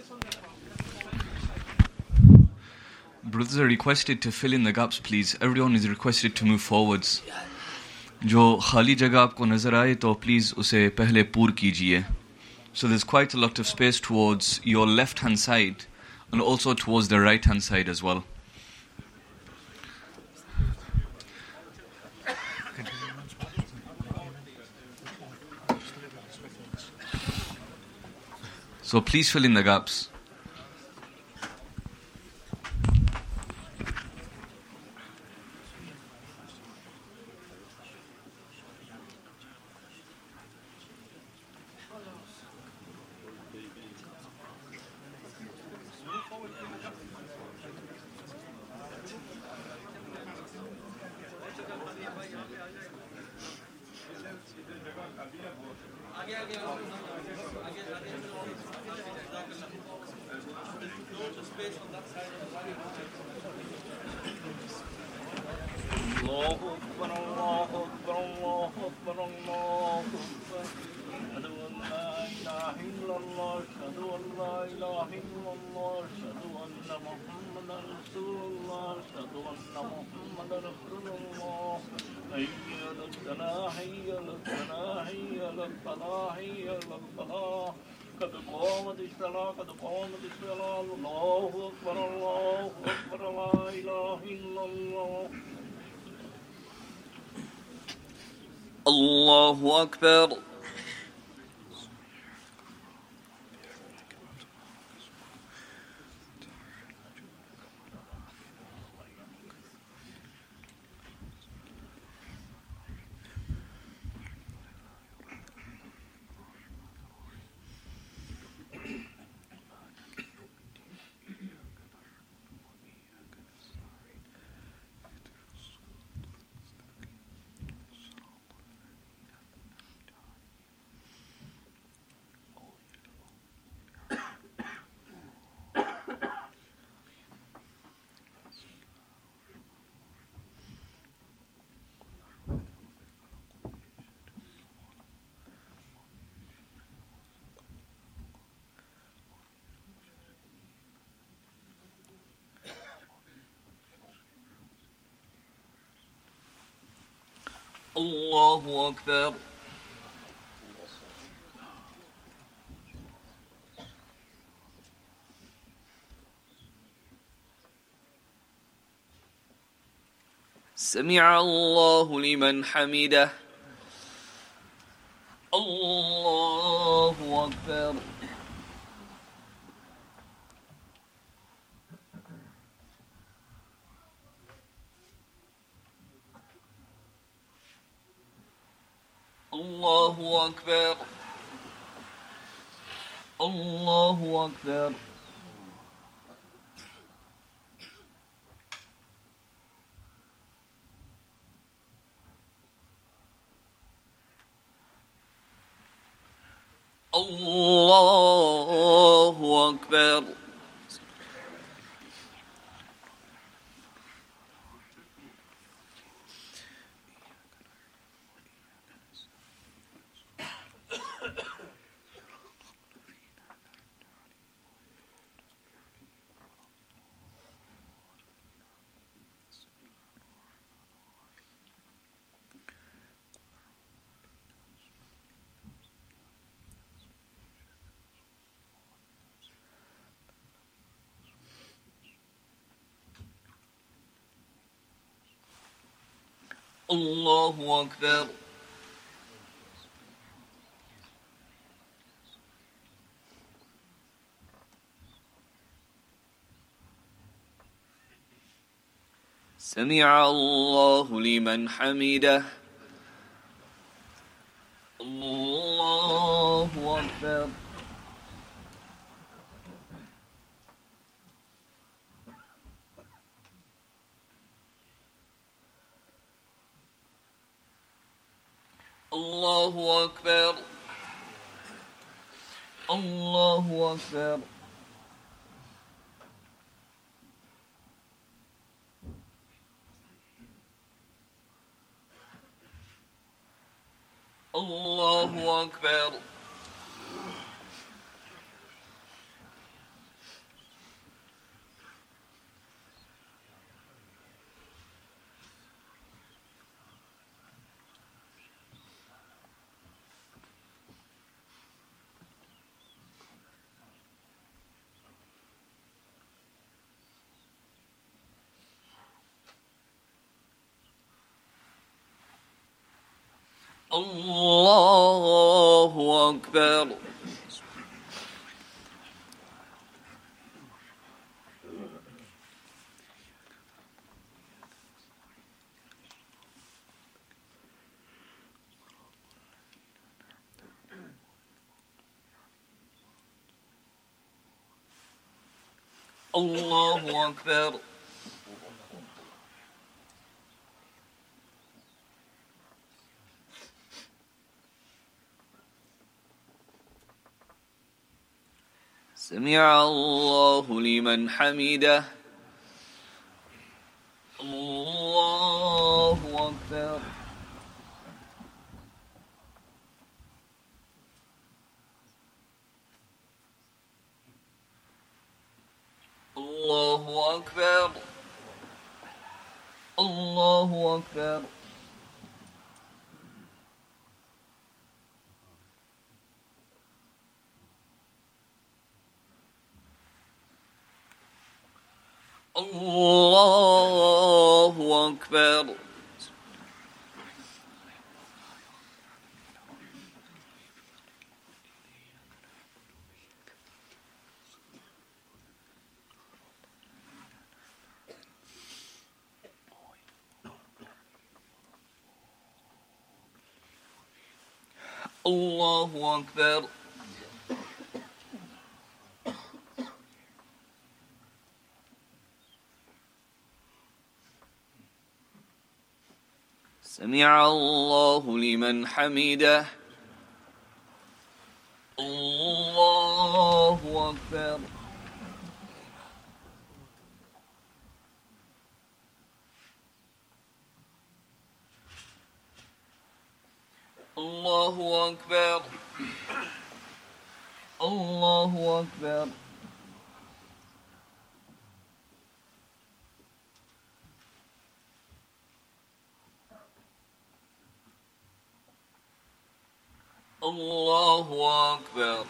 Brothers are requested to fill in the gaps, please. Everyone is requested to move forwards. जो खाली जगह आपको नजर आए तो please उसे पहले पूर कीजिए. So there's quite a lot of space towards your left-hand side and also towards the right-hand side as well. So please fill in the gaps. Allahu Akbar. Allahu Akbar. سمع الله لمن حمده. الله أكبر. الله أكبر. الله أكبر. الله أكبر. الله أكبر. سمع الله لمن حمده. الله أكبر. الله أكبر. الله أكبر. الله أكبر. الله أكبر. الله أكبر. سمع الله لمن حمده. الله أكبر. الله أكبر. الله أكبر. الله أكبر. الله أكبر. سمع الله لمن حمده. الله أكبر. الله أكبر. الله أكبر. الله أكبر.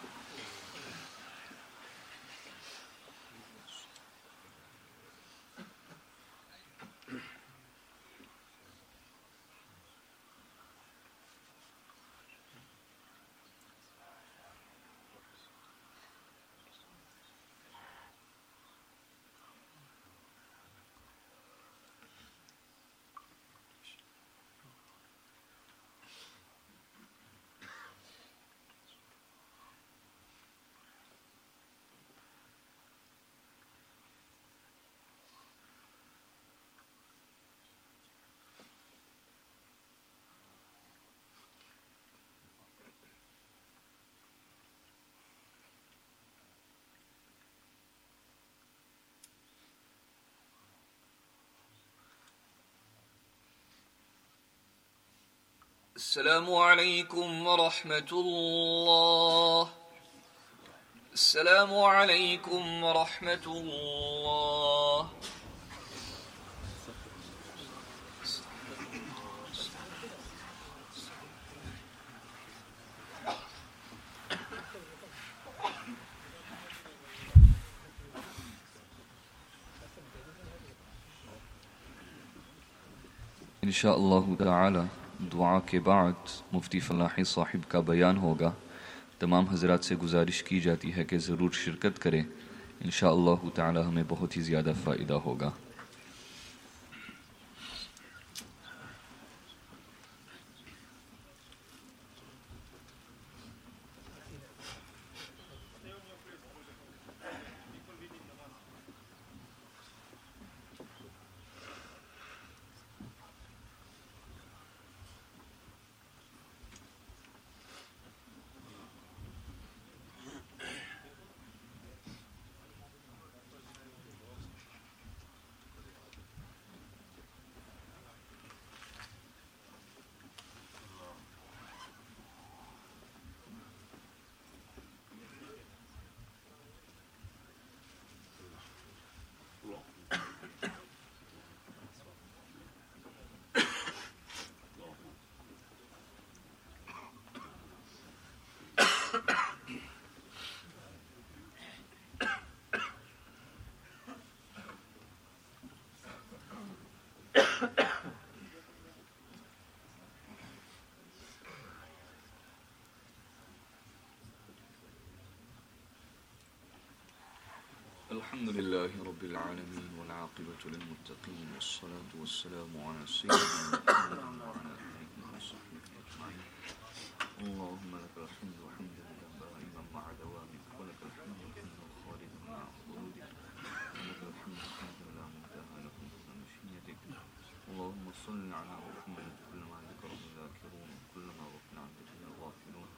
السلام عليكم ورحمة الله. السلام عليكم ورحمة الله. इंशाअल्लाह ताला दुआ के बाद मुफ्ती फलाही साहिब का बयान होगा। तमाम हजरात से गुजारिश की जाती है कि ज़रूर शिरकत करें। इंशाअल्लाह ताला हमें बहुत ही ज़्यादा फ़ायदा होगा। الحمد لله رب العالمين والعاقبة للمتقين والصلاة والسلام على سيدنا محمد وعلى آله وصحبه أجمعين. اللهم لك الحمد حمدا دائما مع دوامك، ولك الحمد حمدا خالدا مع خلودك، ولك الحمد حمدا لا منتهى له من مشيتك. اللهم صل على محمد كلما ذكره الذاكرون وكلما غفل عن ذكره الغافلون.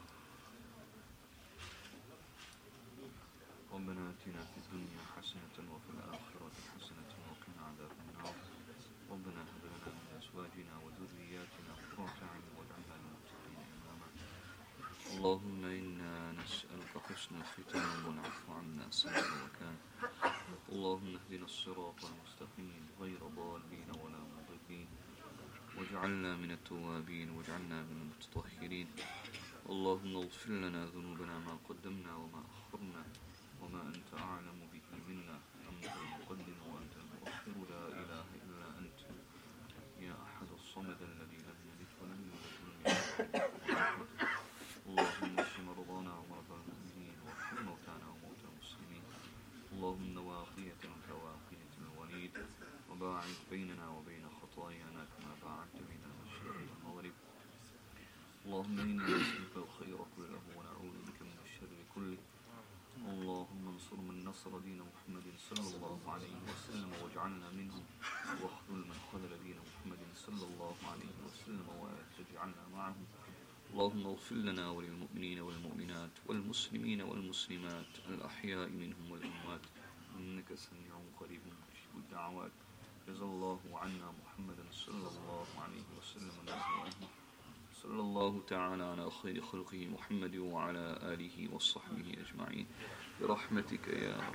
ربنا آتنا في الدنيا حسنة وفي الآخرة حسنة وقنا عذاب النار. ربنا هب لنا من أزواجنا وذرياتنا قرة أعين واجعلنا للمتقين إماما. اللهم إنا نسألك حسن الختام والعفو عنا سائر مكان. اللهم اهدنا الصراط المستقيم غير ضالين ولا مضلين، واجعلنا من التوابين واجعلنا من المتطهرين. اللهم اغفر لنا ذنوبنا ما قدمنا وما أخرنا وما أنت أعلم به منا. أنت المقدم وأنت المؤخر، لا إله إلا أنت يا أحد الصمد الذي لم يلد ولم يولد ولم يكن له كفوا أحد. اللهم اشف مرضانا ومرضى المؤمنين وارحم موتانا وموتى المسلمين. اللهم واقية كواقية الوليد، وباعد بيننا وبين خطايانا كما باعدت بين المشرق والمغرب. اللهم إنا نسألك الخير كله ونعوذ بك من الشر كله. اللهم انصر من نصر دين محمد صلى الله عليه وسلم واجعلنا منهم، واخذل من خذل دين محمد صلى الله عليه وسلم ولا تجعلنا معهم. اللهم اغفر لنا وللمؤمنين والمؤمنات والمسلمين والمسلمات الأحياء منهم والأموات إنك سميع قريب مجيب الدعوات. جزا الله عنا محمدا صلى الله عليه وسلم وأجمعين. صلى الله تعالى على خير خلقه محمد وعلى آله وصحبه أجمعين برحمتك يا رب.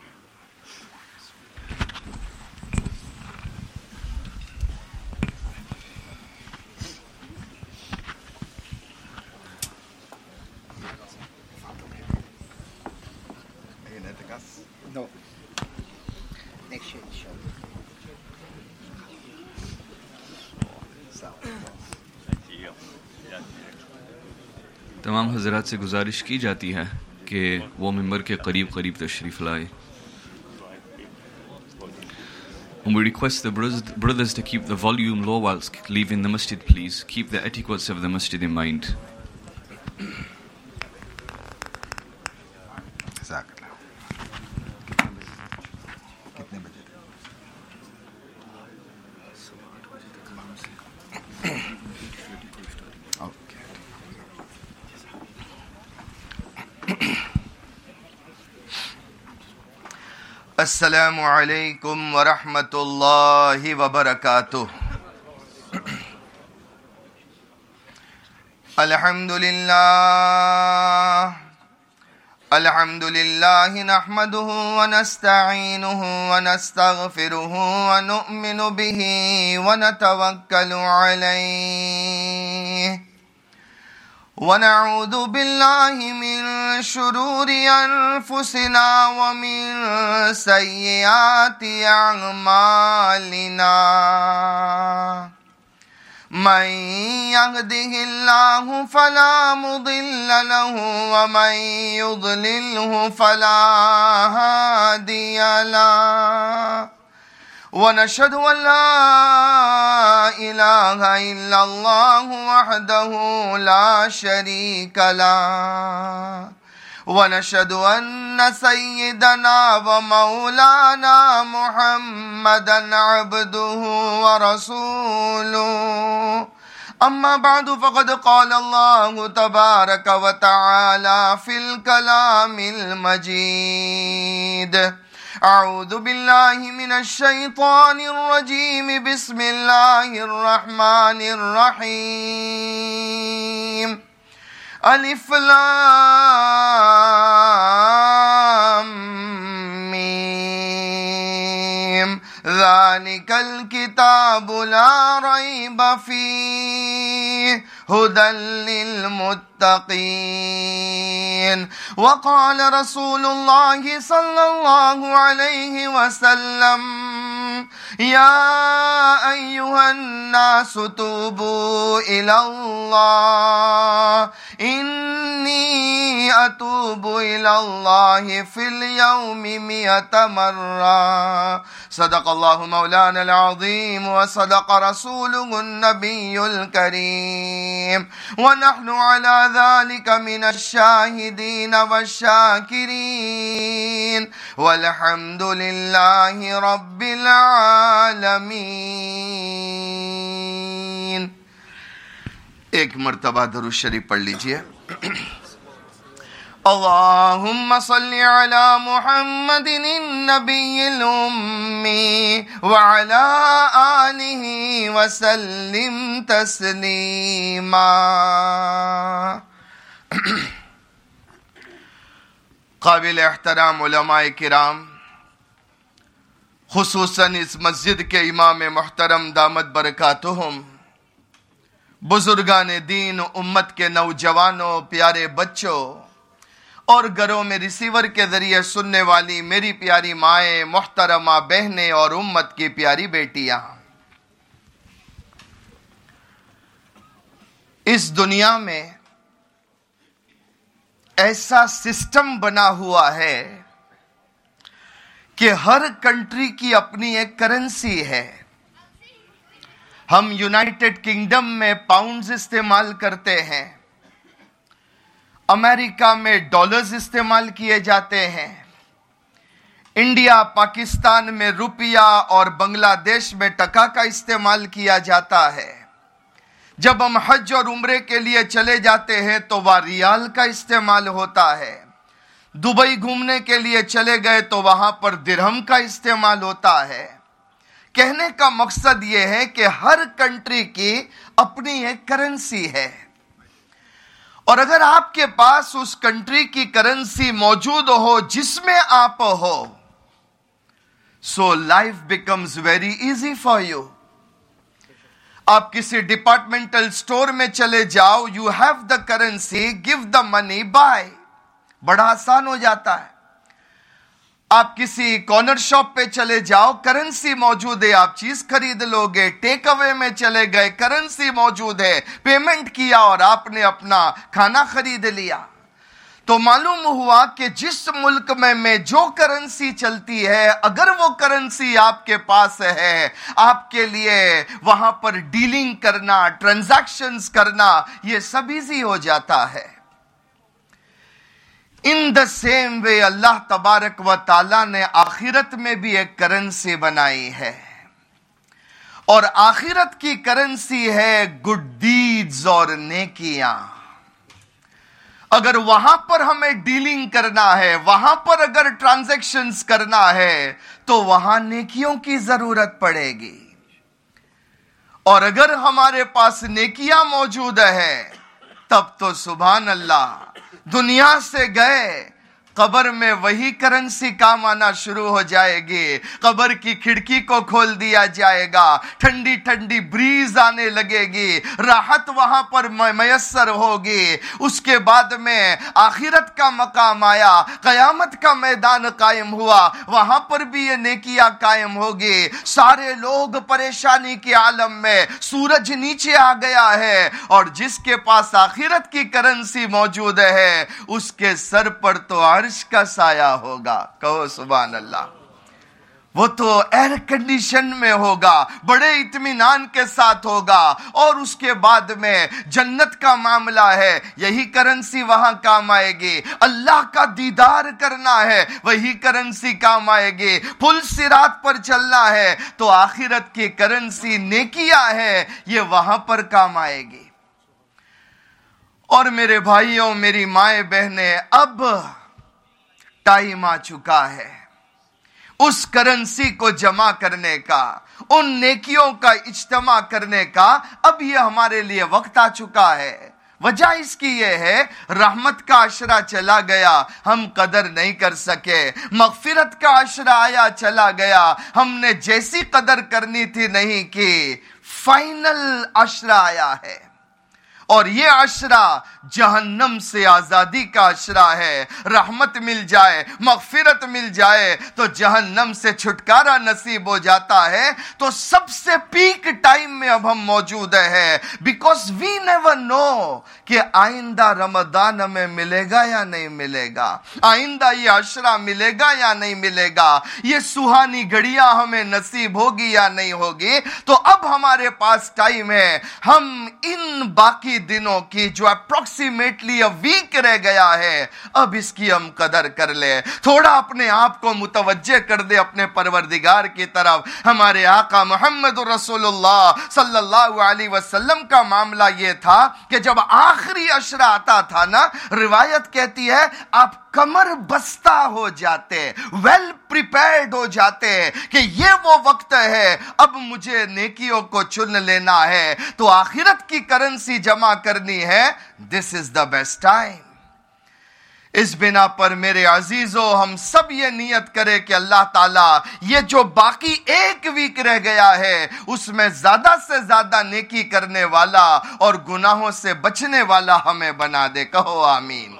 No. Next year, inshallah. तमाम हज़रात से गुजारिश की जाती है कि वो मिंबर के करीब करीब तशरीफ़ लाए. And we request the brothers to keep the volume low whilst leaving the masjid, please. Keep the etiquettes of the masjid in mind. السلام عليكم ورحمة الله وبركاته. الحمد لله نحمده ونستعينه ونستغفره ونؤمن به ونتوكل عليه، ونعوذ بالله من شرور أنفسنا ومن سيئات أعمالنا. من يهده الله فلا مضل له ومن يضلله فلا هادي له، ونشهد أن لا إله إلا الله وحده لا شريك له، ونشهد أن سيدنا ومولانا محمدا عبده ورسوله. أما بعد، فقد قال الله تبارك وتعالى في الكلام المجيد: أعوذ بالله من الشيطان الرجيم. بسم الله الرحمن الرحيم. ألف لام ميم. ذلك الكتاب لا ريب فيه هدى للمتقين. وقال رسول الله صلى الله عليه وسلم: يا أيها الناس توبوا إلى الله إني أتوب إلى الله في اليوم 100 مرة صدق الله مولانا العظيم وصدق رسوله النبي الكريم ونحن على ذلك من الشاهدين والشاكرين والحمد لله رب العالمین. ایک مرتبہ درود شریف پڑھ لیجئے. اللهم صل على محمد النبي الأمي وعلى آله وسلم تسليما. قابل احترام علماء کرام، خصوصاً اس مسجد کے امام محترم دامت برکاتہم، بزرگان دین، امت کے نوجوانوں، پیارے بچوں اور گھروں میں ریسیور کے ذریعے سننے والی میری پیاری مائیں، محترمہ بہنیں اور امت کی پیاری بیٹیاں، اس دنیا میں ایسا سسٹم بنا ہوا ہے کہ ہر کنٹری کی اپنی ایک کرنسی ہے. ہم یونائٹڈ کنگڈم میں پاؤنڈز استعمال کرتے ہیں، امریکہ میں ڈالرز استعمال کیے جاتے ہیں، انڈیا پاکستان میں روپیہ اور بنگلہ دیش میں ٹکا کا استعمال کیا جاتا ہے. جب ہم حج اور عمرے کے لیے چلے جاتے ہیں تو وہاں ریال کا استعمال ہوتا ہے. دبئی گھومنے کے لیے چلے گئے تو وہاں پر درہم کا استعمال ہوتا ہے. کہنے کا مقصد یہ ہے کہ ہر کنٹری کی اپنی ایک کرنسی ہے، اور اگر آپ کے پاس اس کنٹری کی کرنسی موجود ہو جس میں آپ ہو، so life becomes very easy for you. آپ کسی ڈپارٹمنٹل سٹور میں چلے جاؤ، you have the currency, give the money, buy. بڑا آسان ہو جاتا ہے. آپ کسی کارنر شاپ پہ چلے جاؤ، کرنسی موجود ہے، آپ چیز خرید لو گے. ٹیک اوے میں چلے گئے، کرنسی موجود ہے، پیمنٹ کیا اور آپ نے اپنا کھانا خرید لیا. تو معلوم ہوا کہ جس ملک میں جو کرنسی چلتی ہے، اگر وہ کرنسی آپ کے پاس ہے، آپ کے لیے وہاں پر ڈیلنگ کرنا، ٹرانزیکشنز کرنا، یہ سب ایزی ہو جاتا ہے. ان دا سیم وے اللہ تبارک و تعالیٰ نے آخرت میں بھی ایک کرنسی بنائی ہے، اور آخرت کی کرنسی ہے گڈ ڈیڈز اور نیکیاں. اگر وہاں پر ہمیں ڈیلنگ کرنا ہے، وہاں پر اگر ٹرانزیکشنز کرنا ہے تو وہاں نیکیوں کی ضرورت پڑے گی. اور اگر ہمارے پاس نیکیاں موجود ہے تب تو سبحان اللہ، دنیا سے گئے، قبر میں وہی کرنسی کام آنا شروع ہو جائے گی. قبر کی کھڑکی کو کھول دیا جائے گا، ٹھنڈی ٹھنڈی بریز آنے لگے گی، راحت وہاں پر میسر ہوگی. اس کے بعد میں آخرت کا مقام آیا، قیامت کا میدان قائم ہوا، وہاں پر بھی یہ نیکیاں قائم ہوگی. سارے لوگ پریشانی کے عالم میں، سورج نیچے آ گیا ہے، اور جس کے پاس آخرت کی کرنسی موجود ہے اس کے سر پر تو عرش کا سایہ ہوگا. کہو سبحان اللہ. وہ تو ایئر کنڈیشن میں ہوگا، بڑے اطمینان کے ساتھ ہوگا. اور اس کے بعد میں جنت کا معاملہ ہے، یہی کرنسی وہاں کام آئے گی. اللہ کا دیدار کرنا ہے، وہی کرنسی کام آئے گی. پل صراط پر چلنا ہے تو آخرت کی کرنسی نیکیاں ہے، یہ وہاں پر کام آئے گی. اور میرے بھائیوں، میری مائیں بہنیں، اب ٹائم آ چکا ہے اس کرنسی کو جمع کرنے کا، ان نیکیوں کا اجتماع کرنے کا. اب یہ ہمارے لیے وقت آ چکا ہے. وجہ اس کی یہ ہے، رحمت کا عشرہ چلا گیا، ہم قدر نہیں کر سکے. مغفرت کا عشرہ آیا چلا گیا، ہم نے جیسی قدر کرنی تھی نہیں کی. فائنل عشرہ آیا ہے، اور یہ عشرہ جہنم سے آزادی کا عشرہ ہے. رحمت مل جائے, مغفرت مل جائے تو جہنم سے چھٹکارا نصیب ہو جاتا ہے. تو سب سے پیک ٹائم میں اب ہم موجود ہیں, بیکاز وی نیور نو کہ آئندہ رمضان ہمیں ملے گا یا نہیں ملے گا, آئندہ یہ عشرہ ملے گا یا نہیں ملے گا, یہ سہانی گھڑیاں ہمیں نصیب ہوگی یا نہیں ہوگی. تو اب ہمارے پاس ٹائم ہے, ہم ان باقی دنوں کی جو اپروکسیمیٹلی ویک رہ گیا ہے, اب اس کی ہم قدر کر لے. تھوڑا اپنے آپ کو متوجہ کر دے اپنے پروردگار کی طرف. ہمارے آقا محمد رسول اللہ صلی اللہ علیہ وسلم کا معاملہ یہ تھا کہ جب آخری عشرہ آتا تھا نا, روایت کہتی ہے آپ کمر بستہ ہو جاتے, ویل پریپیئرڈ ہو جاتے کہ یہ وہ وقت ہے اب مجھے نیکیوں کو چن لینا ہے, تو آخرت کی کرنسی جمع کرنی ہے. دس از دا بیسٹ ٹائم. اس بنا پر میرے عزیزو ہم سب یہ نیت کرے کہ اللہ تعالیٰ یہ جو باقی ایک ویک رہ گیا ہے اس میں زیادہ سے زیادہ نیکی کرنے والا اور گناہوں سے بچنے والا ہمیں بنا دے. کہو آمین.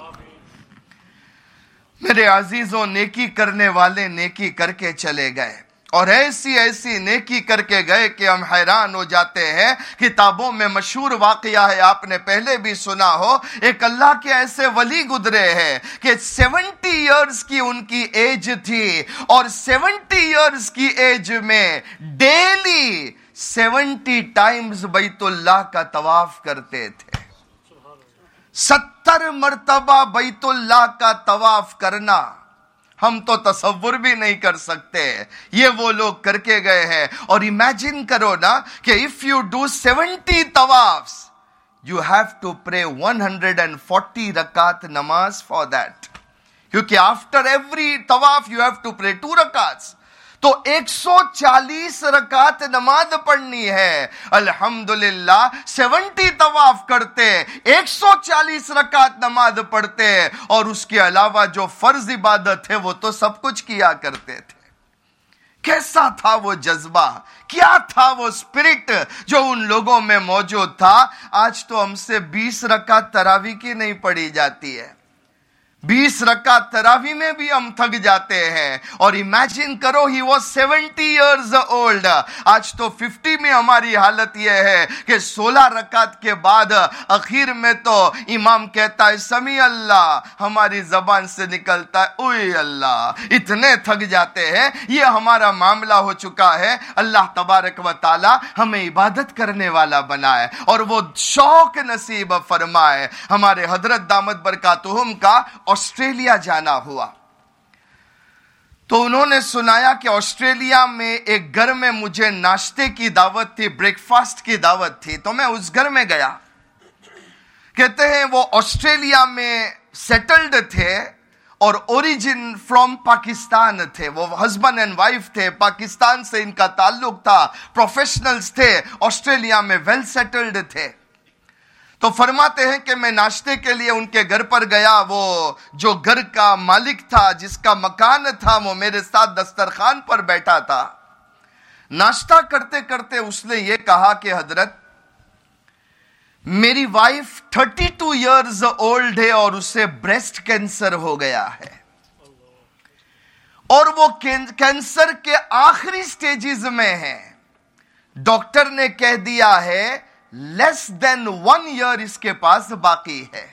میرے عزیزوں, نیکی کرنے والے نیکی کر کے چلے گئے اور ایسی نیکی کر کے گئے کہ ہم حیران ہو جاتے ہیں. کتابوں میں مشہور واقعہ ہے, آپ نے پہلے بھی سنا ہو. ایک اللہ کے ایسے ولی گزرے ہیں کہ 70 ایئرز کی ان کی ایج تھی, اور 70 ایئرز کی ایج میں ڈیلی 70 ٹائمز بیت اللہ کا طواف کرتے تھے. 70 مرتبہ بیت اللہ کا طواف کرنا ہم تو تصور بھی نہیں کر سکتے. یہ وہ لوگ کر کے گئے ہیں. اور امیجن کرو نا کہ if you do 70 طوافs, you have to pray 140 رکعت نماز for that. کیونکہ after every طواف you have to pray 2 رکعت. تو 140 رکعت نماز پڑھنی ہے. الحمدللہ 70 طواف کرتے, 140 رکعت نماز پڑھتے, اور اس کے علاوہ جو فرض عبادت ہے وہ تو سب کچھ کیا کرتے تھے. کیسا تھا وہ جذبہ, کیا تھا وہ اسپرٹ جو ان لوگوں میں موجود تھا. آج تو ہم سے 20 رکعت تراویح کی نہیں پڑھی جاتی ہے, 20 رکعت تراویح میں بھی ہم تھک جاتے ہیں. اور امیجن کرو ہی واز 70 ایئرز اولڈ. آج تو 50 میں ہماری حالت یہ ہے کہ 16 رکعت کے بعد اخیر میں تو امام کہتا ہے سمیع اللہ, ہماری زبان سے نکلتا ہے اوئے اللہ. اتنے تھک جاتے ہیں. یہ ہمارا معاملہ ہو چکا ہے. اللہ تبارک و تعالی ہمیں عبادت کرنے والا بنائے اور وہ شوق نصیب فرمائے. ہمارے حضرت دامت برکاتہم کا آسٹریلیا جانا ہوا, تو انہوں نے سنایا کہ آسٹریلیا میں ایک گھر میں مجھے ناشتے کی دعوت تھی, بریک فاسٹ کی دعوت تھی. تو میں اس گھر میں گیا. کہتے ہیں وہ آسٹریلیا میں سیٹلڈ تھے اور اوریجن فرام پاکستان تھے. وہ ہسبینڈ اینڈ وائف تھے, پاکستان سے ان کا تعلق تھا, پروفیشنلز تھے, آسٹریلیا میں ویل سیٹلڈ تھے. تو فرماتے ہیں کہ میں ناشتے کے لیے ان کے گھر پر گیا. وہ جو گھر کا مالک تھا, جس کا مکان تھا, وہ میرے ساتھ دسترخوان پر بیٹھا تھا. ناشتہ کرتے کرتے اس نے یہ کہا کہ حضرت میری وائف 32 ایئرز اولڈ ہے اور اسے بریسٹ کینسر ہو گیا ہے, اور وہ کینسر کے آخری سٹیجز میں ہے. ڈاکٹر نے کہہ دیا ہے لیس دین 1 ایئر اس کے پاس باقی ہے.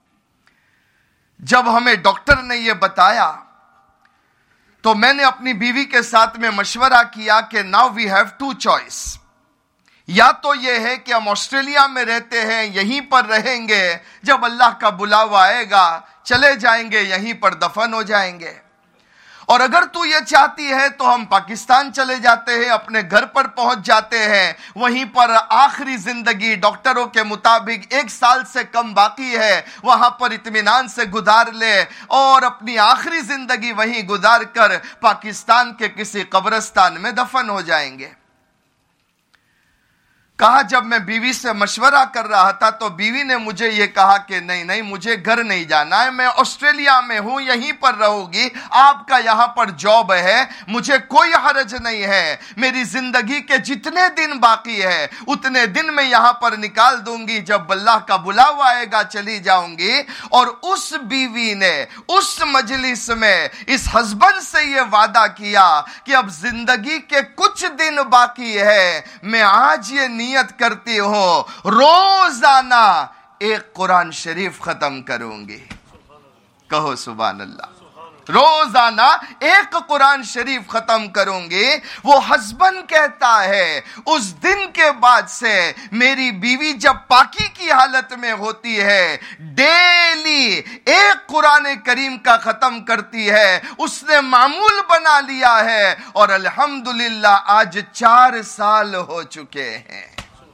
جب ہمیں ڈاکٹر نے یہ بتایا تو میں نے اپنی بیوی کے ساتھ میں مشورہ کیا کہ ناؤ وی ہیو 2 چوائس. یا تو یہ ہے کہ ہم آسٹریلیا میں رہتے ہیں, یہیں پر رہیں گے, جب اللہ کا بلاوا آئے گا چلے جائیں گے, یہیں پر دفن ہو جائیں گے. اور اگر تو یہ چاہتی ہے تو ہم پاکستان چلے جاتے ہیں, اپنے گھر پر پہنچ جاتے ہیں, وہیں پر آخری زندگی ڈاکٹروں کے مطابق 1 سال سے کم باقی ہے, وہاں پر اطمینان سے گزار لے اور اپنی آخری زندگی وہیں گزار کر پاکستان کے کسی قبرستان میں دفن ہو جائیں گے. کہا جب میں بیوی سے مشورہ کر رہا تھا تو بیوی نے مجھے یہ کہا کہ نہیں مجھے گھر نہیں جانا ہے, میں آسٹریلیا میں ہوں, یہیں پر رہوں گی, آپ کا یہاں پر جاب ہے, مجھے کوئی حرج نہیں ہے, میری زندگی کے جتنے دن باقی ہے اتنے دن میں یہاں پر نکال دوں گی, جب اللہ کا بلاوا آئے گا چلی جاؤں گی. اور اس بیوی نے اس مجلس میں اس ہسبینڈ سے یہ وعدہ کیا کہ اب زندگی کے کچھ دن باقی ہے, میں آج یہ نیت کرتی ہوں روزانہ ایک قرآن شریف ختم کروں گی. کہو سبحان اللہ. روزانہ ایک قرآن شریف ختم کروں گی. وہ ہسبینڈ کہتا ہے اس دن کے بعد سے میری بیوی جب پاکی کی حالت میں ہوتی ہے ڈیلی ایک قرآن کریم کا ختم کرتی ہے. اس نے معمول بنا لیا ہے اور الحمدللہ آج 4 سال ہو چکے ہیں,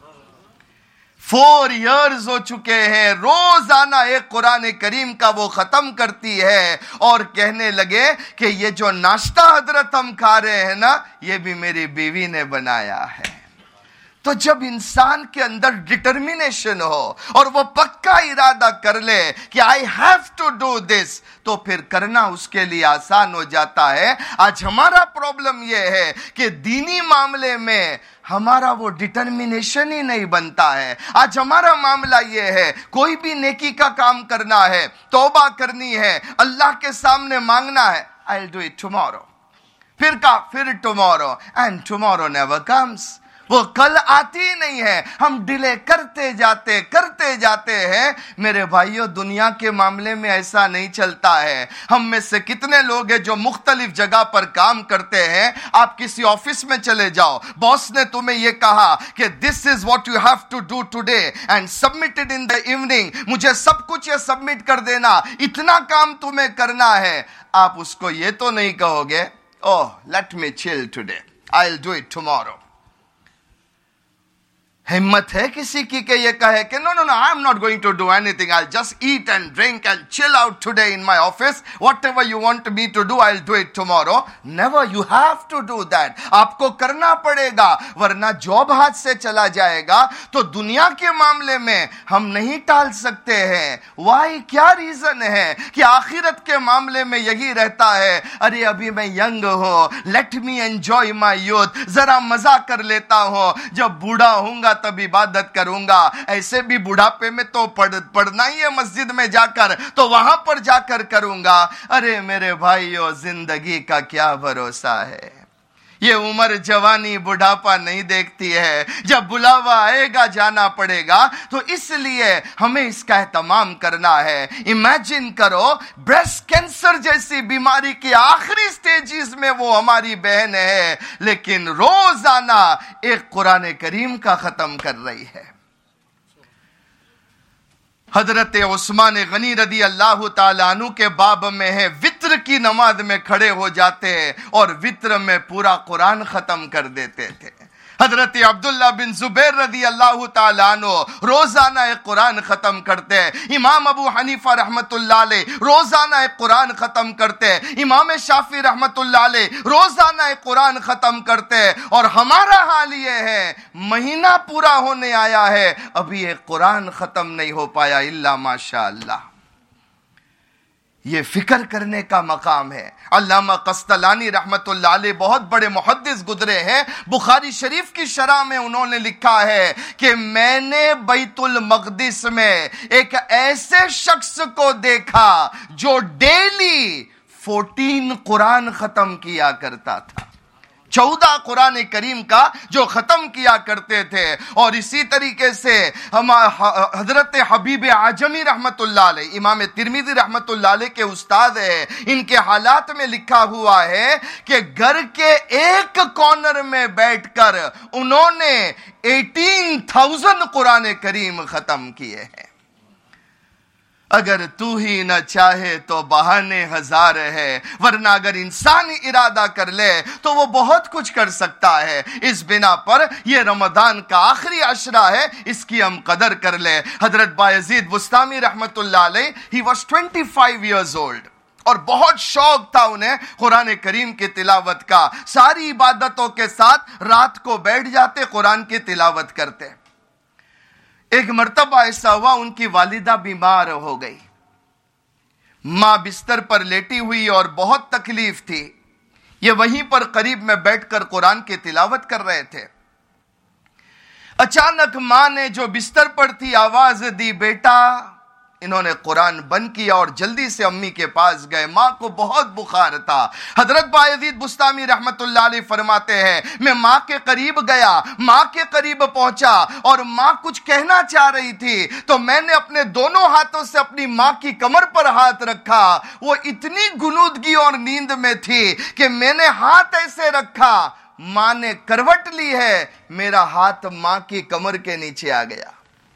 4 ایئرز ہو چکے ہیں. روزانہ ایک قرآن کریم کا وہ ختم کرتی ہے اور کہنے لگے کہ یہ جو ناشتہ حضرت ہم کھا رہے ہیں نا, یہ بھی میری بیوی نے بنایا ہے. تو جب انسان کے اندر ڈٹرمینیشن ہو اور وہ پکا ارادہ کر لے کہ I have to do this, تو پھر کرنا اس کے لیے آسان ہو جاتا ہے. آج ہمارا پرابلم یہ ہے کہ دینی معاملے میں ہمارا وہ ڈٹرمینیشن ہی نہیں بنتا ہے. آج ہمارا معاملہ یہ ہے کوئی بھی نیکی کا کام کرنا ہے, توبہ کرنی ہے, اللہ کے سامنے مانگنا ہے, I'll do it tomorrow. پھر tomorrow, and tomorrow never comes. وہ کل آتی ہی نہیں ہے. ہم ڈیلے کرتے جاتے ہیں. میرے بھائیوں, دنیا کے معاملے میں ایسا نہیں چلتا ہے. ہم میں سے کتنے لوگ ہیں جو مختلف جگہ پر کام کرتے ہیں. آپ کسی آفس میں چلے جاؤ, باس نے تمہیں یہ کہا کہ this is what you have to do today and submit it in the evening. مجھے سب کچھ یہ سبمٹ کر دینا, اتنا کام تمہیں کرنا ہے. آپ اس کو یہ تو نہیں کہو گے oh let me chill today, I'll do it tomorrow. ہمت ہے کسی کی کہ یہ کہے کہ no, I'm not going to do anything. I'll just eat and drink and chill out today in my office. Whatever you want me to do, I'll do it tomorrow. Never. You have to do that. آپ کو کرنا پڑے گا, ورنہ job ہاتھ سے چلا جائے گا. تو دنیا کے معاملے میں ہم نہیں ٹال سکتے ہیں. Why? کیا ریزن ہے کہ آخرت کے معاملے میں یہی رہتا ہے, ارے ابھی میں ینگ ہوں, let me enjoy my youth. ذرا مزہ کر لیتا ہوں, جب بوڑھا ہوں گا تب عبادت کروں گا. ایسے بھی بڑھاپے میں تو پڑھنا ہی ہے مسجد میں جا کر, تو وہاں پر جا کر کروں گا. ارے میرے بھائیو, زندگی کا کیا بھروسہ ہے. یہ عمر جوانی بڑھاپا نہیں دیکھتی ہے. جب بلاوا آئے گا جانا پڑے گا. تو اس لیے ہمیں اس کا اہتمام کرنا ہے. امیجن کرو بریسٹ کینسر جیسی بیماری کی آخری سٹیجز میں وہ ہماری بہن ہے, لیکن روزانہ ایک قرآن کریم کا ختم کر رہی ہے. حضرت عثمان غنی رضی اللہ تعالیٰ عنہ کے باب میں ہے, وتر کی نماز میں کھڑے ہو جاتے اور وتر میں پورا قرآن ختم کر دیتے تھے. حضرت عبداللہ بن زبیر رضی اللہ تعالیٰ عنہ روزانہ ایک قرآن ختم کرتے. امام ابو حنیفہ رحمت اللہ علیہ روزانہ ایک قرآن ختم کرتے. امام شافعی رحمت اللہ علیہ روزانہ ایک قرآن ختم کرتے. اور ہمارا حال یہ ہے, مہینہ پورا ہونے آیا ہے, ابھی ایک قرآن ختم نہیں ہو پایا الا ماشاء اللہ. یہ فکر کرنے کا مقام ہے. علامہ قسطلانی رحمت اللہ علیہ بہت بڑے محدث گزرے ہیں. بخاری شریف کی شرح میں انہوں نے لکھا ہے کہ میں نے بیت المقدس میں ایک ایسے شخص کو دیکھا جو ڈیلی 14 قرآن ختم کیا کرتا تھا. 14 قرآن کریم کا جو ختم کیا کرتے تھے. اور اسی طریقے سے حضرت حبیب اعجمی رحمت اللہ علیہ, امام ترمذی رحمت اللہ علیہ کے استاد ہیں, ان کے حالات میں لکھا ہوا ہے کہ گھر کے ایک کارنر میں بیٹھ کر انہوں نے 18,000 قرآن کریم ختم کیے ہیں. اگر تو ہی نہ چاہے تو بہانے ہزار ہے, ورنہ اگر انسان ارادہ کر لے تو وہ بہت کچھ کر سکتا ہے. اس بنا پر یہ رمضان کا آخری عشرہ ہے, اس کی ہم قدر کر لے. حضرت بایزید بستامی رحمت اللہ علیہ, he was 25 years old, اور بہت شوق تھا انہیں قرآن کریم کی تلاوت کا. ساری عبادتوں کے ساتھ رات کو بیٹھ جاتے, قرآن کی تلاوت کرتے. ایک مرتبہ ایسا ہوا, ان کی والدہ بیمار ہو گئی. ماں بستر پر لیٹی ہوئی اور بہت تکلیف تھی. یہ وہیں پر قریب میں بیٹھ کر قرآن کی تلاوت کر رہے تھے. اچانک ماں نے جو بستر پر تھی آواز دی, بیٹا. انہوں نے قرآن بند کیا اور جلدی سے امی کے پاس گئے. ماں کو بہت بخار تھا. حضرت بایزید بستامی رحمت اللہ علیہ فرماتے ہیں, میں ماں کے قریب گیا, ماں کے قریب پہنچا اور ماں کچھ کہنا چاہ رہی تھی تو میں نے اپنے دونوں ہاتھوں سے اپنی ماں کی کمر پر ہاتھ رکھا. وہ اتنی غنودگی اور نیند میں تھی کہ میں نے ہاتھ ایسے رکھا, ماں نے کروٹ لی ہے, میرا ہاتھ ماں کی کمر کے نیچے آ گیا.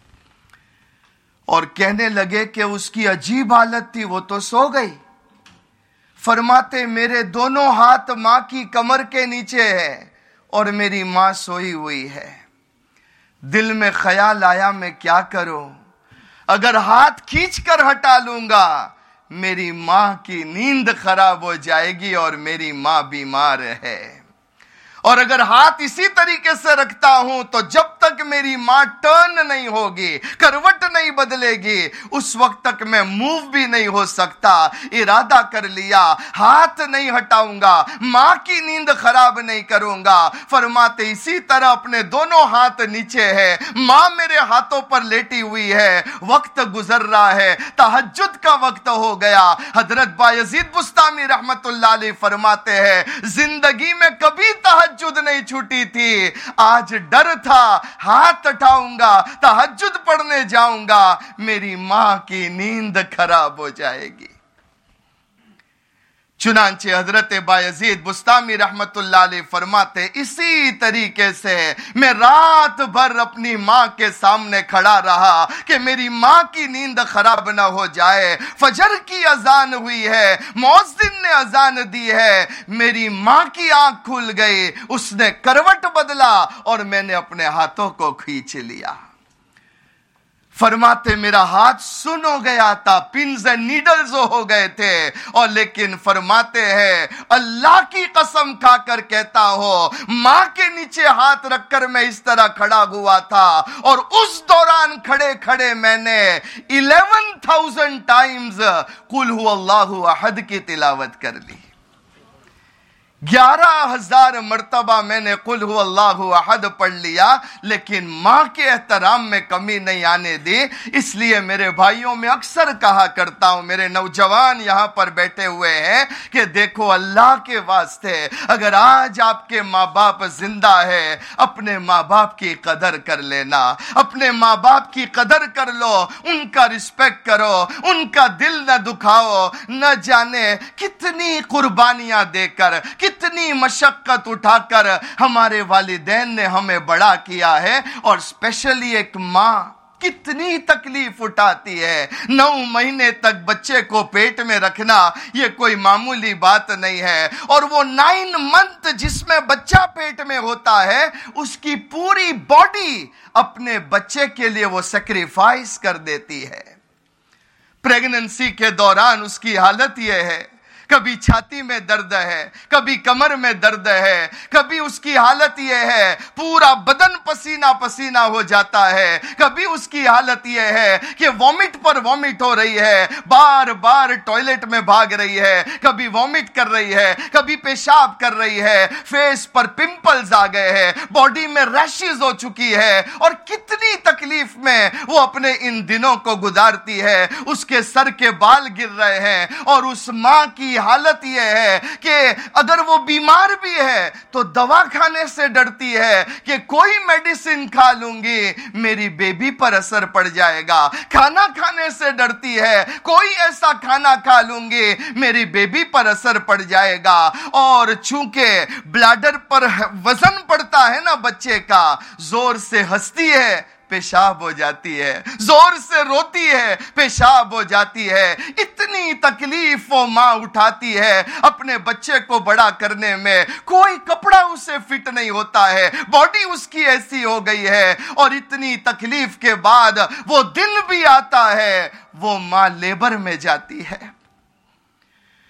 اور کہنے لگے کہ اس کی عجیب حالت تھی, وہ تو سو گئی. فرماتے میرے دونوں ہاتھ ماں کی کمر کے نیچے ہے اور میری ماں سوئی ہوئی ہے. دل میں خیال آیا میں کیا کروں, اگر ہاتھ کھینچ کر ہٹا لوں گا میری ماں کی نیند خراب ہو جائے گی اور میری ماں بیمار ہے. اور اگر ہاتھ اسی طریقے سے رکھتا ہوں تو جب تک میری ماں ٹرن نہیں ہوگی, کروٹ نہیں بدلے گی, اس وقت تک میں موو بھی نہیں ہو سکتا. ارادہ کر لیا, ہاتھ نہیں ہٹاؤں گا, ماں کی نیند خراب نہیں کروں گا. فرماتے اسی طرح اپنے دونوں ہاتھ نیچے ہے, ماں میرے ہاتھوں پر لیٹی ہوئی ہے, وقت گزر رہا ہے, تہجد کا وقت ہو گیا. حضرت بایزید بستامی رحمت اللہ علیہ فرماتے ہیں, زندگی میں کبھی تہجد نہیں چھوٹی تھی, آج ڈر تھا ہاتھ اٹھاؤں گا, تہجد پڑھنے جاؤں گا, میری ماں کی نیند خراب ہو جائے گی. چنانچہ حضرت بایزید بستامی رحمت اللہ علیہ فرماتے اسی طریقے سے میں رات بھر اپنی ماں کے سامنے کھڑا رہا کہ میری ماں کی نیند خراب نہ ہو جائے. فجر کی اذان ہوئی ہے, مؤذن نے اذان دی ہے, میری ماں کی آنکھ کھل گئی, اس نے کروٹ بدلا اور میں نے اپنے ہاتھوں کو کھینچ لیا. فرماتے میرا ہاتھ سن ہو گیا تھا, پنز اینڈ نیڈلز ہو گئے تھے, اور لیکن فرماتے ہیں اللہ کی قسم کھا کر کہتا ہو, ماں کے نیچے ہاتھ رکھ کر میں اس طرح کھڑا ہوا تھا اور اس دوران کھڑے کھڑے میں نے 11,000 ٹائمز قل هو اللہ احد کی تلاوت کر لی. 11,000 مرتبہ میں نے قل هو اللہ احد پڑھ لیا, لیکن ماں کے احترام میں کمی نہیں آنے دی. اس لیے میرے بھائیوں میں اکثر کہا کرتا ہوں, میرے نوجوان یہاں پر بیٹھے ہوئے ہیں, کہ دیکھو اللہ کے واسطے اگر آج آپ کے ماں باپ زندہ ہے, اپنے ماں باپ کی قدر کر لینا, اپنے ماں باپ کی قدر کر لو, ان کا رسپیکٹ کرو, ان کا دل نہ دکھاؤ. نہ جانے کتنی قربانیاں دے کر, کتنی مشقت اٹھا کر ہمارے والدین نے ہمیں بڑا کیا ہے, اور اسپیشلی ایک ماں کتنی تکلیف اٹھاتی ہے. 9 مہینے تک بچے کو پیٹ میں رکھنا یہ کوئی معمولی بات نہیں ہے, اور وہ 9 منتھ جس میں بچہ پیٹ میں ہوتا ہے, اس کی پوری باڈی اپنے بچے کے لیے وہ سیکریفائس کر دیتی ہے. پریگننسی کے دوران اس کی حالت یہ ہے, کبھی چھاتی میں درد ہے, کبھی کمر میں درد ہے, کبھی اس کی حالت یہ ہے پورا بدن پسینہ پسینہ ہو جاتا ہے, کبھی اس کی حالت یہ ہے کہ وومٹ پر وومٹ ہو رہی ہے, بار بار ٹوائلٹ میں بھاگ رہی ہے, کبھی وومٹ کر رہی ہے, کبھی پیشاب کر رہی ہے, فیس پر پمپلز آ گئے ہیں, باڈی میں ریشز ہو چکی ہے, اور کتنی تکلیف میں وہ اپنے ان دنوں کو گزارتی ہے. اس کے سر کے بال گر رہے ہیں, اور اس ماں کی حالت یہ ہے کہ اگر وہ بیمار بھی ہے تو دوا کھانے سے ڈرتی ہے کہ کوئی میڈیسن کھا لوں گی میری بیبی پر اثر پڑ جائے گا. کھانا کھانے سے ڈرتی ہے, کوئی ایسا کھانا کھا لوں گی میری بیبی پر اثر پڑ جائے گا. اور چونکہ بلیڈر پر وزن پڑتا ہے نا بچے کا, زور سے ہنستی ہے پیشاب ہو جاتی ہے, زور سے روتی ہے پیشاب ہو جاتی ہے. اتنی تکلیف وہ ماں اٹھاتی ہے اپنے بچے کو بڑا کرنے میں, کوئی کپڑا اسے فٹ نہیں ہوتا ہے, باڈی اس کی ایسی ہو گئی ہے. اور اتنی تکلیف کے بعد وہ دن بھی آتا ہے وہ ماں لیبر میں جاتی ہے.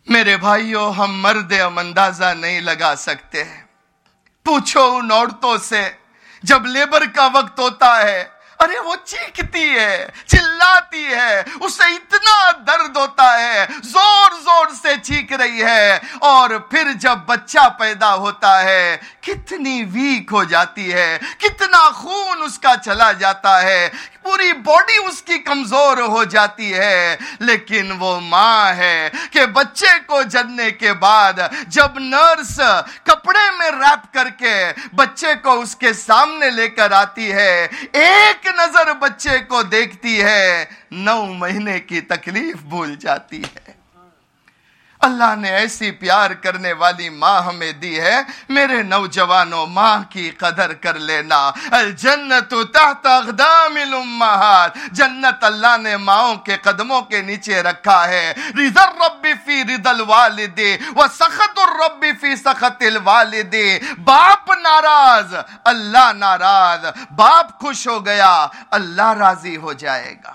मेरे भाइयों, हम मर्द हम अंदाजा नहीं लगा सकते। पूछो उन औरतों से, जब लेबर का वक्त होता है, अरे वो चीखती है, चिल्लाती है, उसे इतना दर्द होता है, जोर जोर से चीख रही है, और फिर जब बच्चा पैदा होता है कितनी वीक हो जाती है, कितना खून उसका चला जाता है, पूरी बॉडी उसकी कमजोर हो जाती है। लेकिन वो माँ है कि बच्चे को जन्ने के बाद जब नर्स कपड़े में रैप करके बच्चे को उसके सामने लेकर आती है, एक नजर बच्चे को देखती है, 9 महीने की तकलीफ भूल जाती है। अल्लाह ने ऐसी प्यार करने वाली माँ हमें दी है। मेरे नौजवानों, माँ की कदर कर लेना। अल जन्नतु तहत अक़दामिल उम्महात, जन्नत अल्लाह ने माओं के कदमों के नीचे रखा है। रिज़ल रब्बी फी रिदल वालिदी व सख़तुर रब्बी फी सख़तिल वालिदी। बाप नाराज, अल्लाह नाराज। बाप खुश हो गया, अल्लाह राजी हो जाएगा।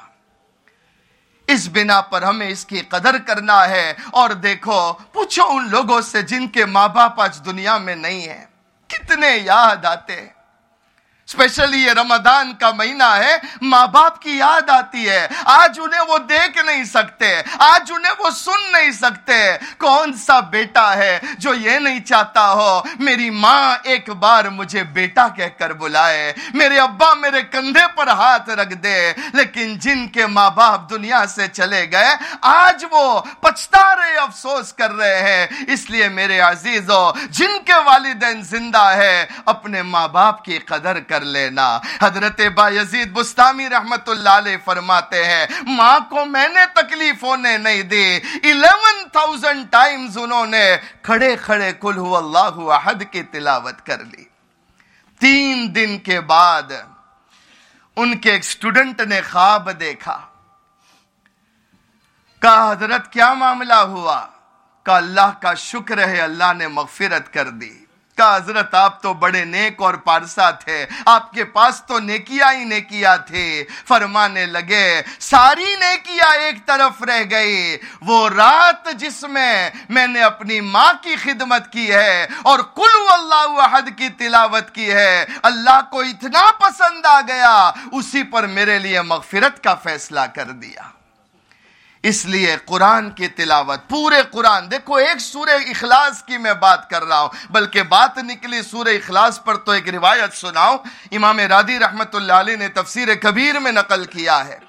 इस बिना पर हमें इसकी कदर करना है। और देखो, पूछो उन लोगों से जिनके माँ बाप आज दुनिया में नहीं है, कितने याद आते हैं। स्पेशली ये रमजान का महीना है, माँ बाप की याद आती है। आज उन्हें वो देख नहीं सकते, आज उन्हें वो सुन नहीं सकते। कौन सा बेटा है जो ये नहीं चाहता हो मेरी माँ एक बार मुझे बेटा कहकर बुलाए, मेरे अब्बा मेरे कंधे पर हाथ रख दे। लेकिन जिनके माँ बाप दुनिया से चले गए, आज वो पछता रहे, अफसोस कर रहे हैं। इसलिए मेरे अजीजों, जिनके वालिदैन जिंदा है, अपने माँ बाप की कदर कर लेना। हजरत बायजीद बुस्तामी रहमतुल्लाह अलैह फरमाते हैं, मां को मैंने तकलीफ होने नहीं दी। 11,000 टाइम्स उन्होंने खड़े खड़े कुल हुवल्लाहु अहद की तिलावत कर ली। 3 दिन के बाद उनके एक स्टूडेंट ने ख्वाब देखा। कहा, हजरत क्या मामला हुआ? कहा, अल्लाह का शुक्र है, अल्लाह ने मगफिरत कर दी। कहा, हजरत आप तो बड़े नेक और पारसा थे, आपके पास तो नेकिया ही नेकिया थे। फरमाने लगे, सारी नेकिया एक तरफ रह गई, वो रात जिसमें मैंने अपनी माँ की खिदमत की है और कुल हुवल्लाहु अहद की तिलावत की है, अल्लाह को इतना पसंद आ गया, उसी पर मेरे लिए मगफिरत का फैसला कर दिया। इसलिए कुरान की तिलावत, पूरे कुरान, देखो एक सूरे इखलास की मैं बात कर रहा हूं, बल्कि बात निकली सूरे इखलास पर तो एक रिवायत सुनाओ। इमाम रादी रहमतुल्लाह अलैह ने तफसीर कबीर में नकल किया है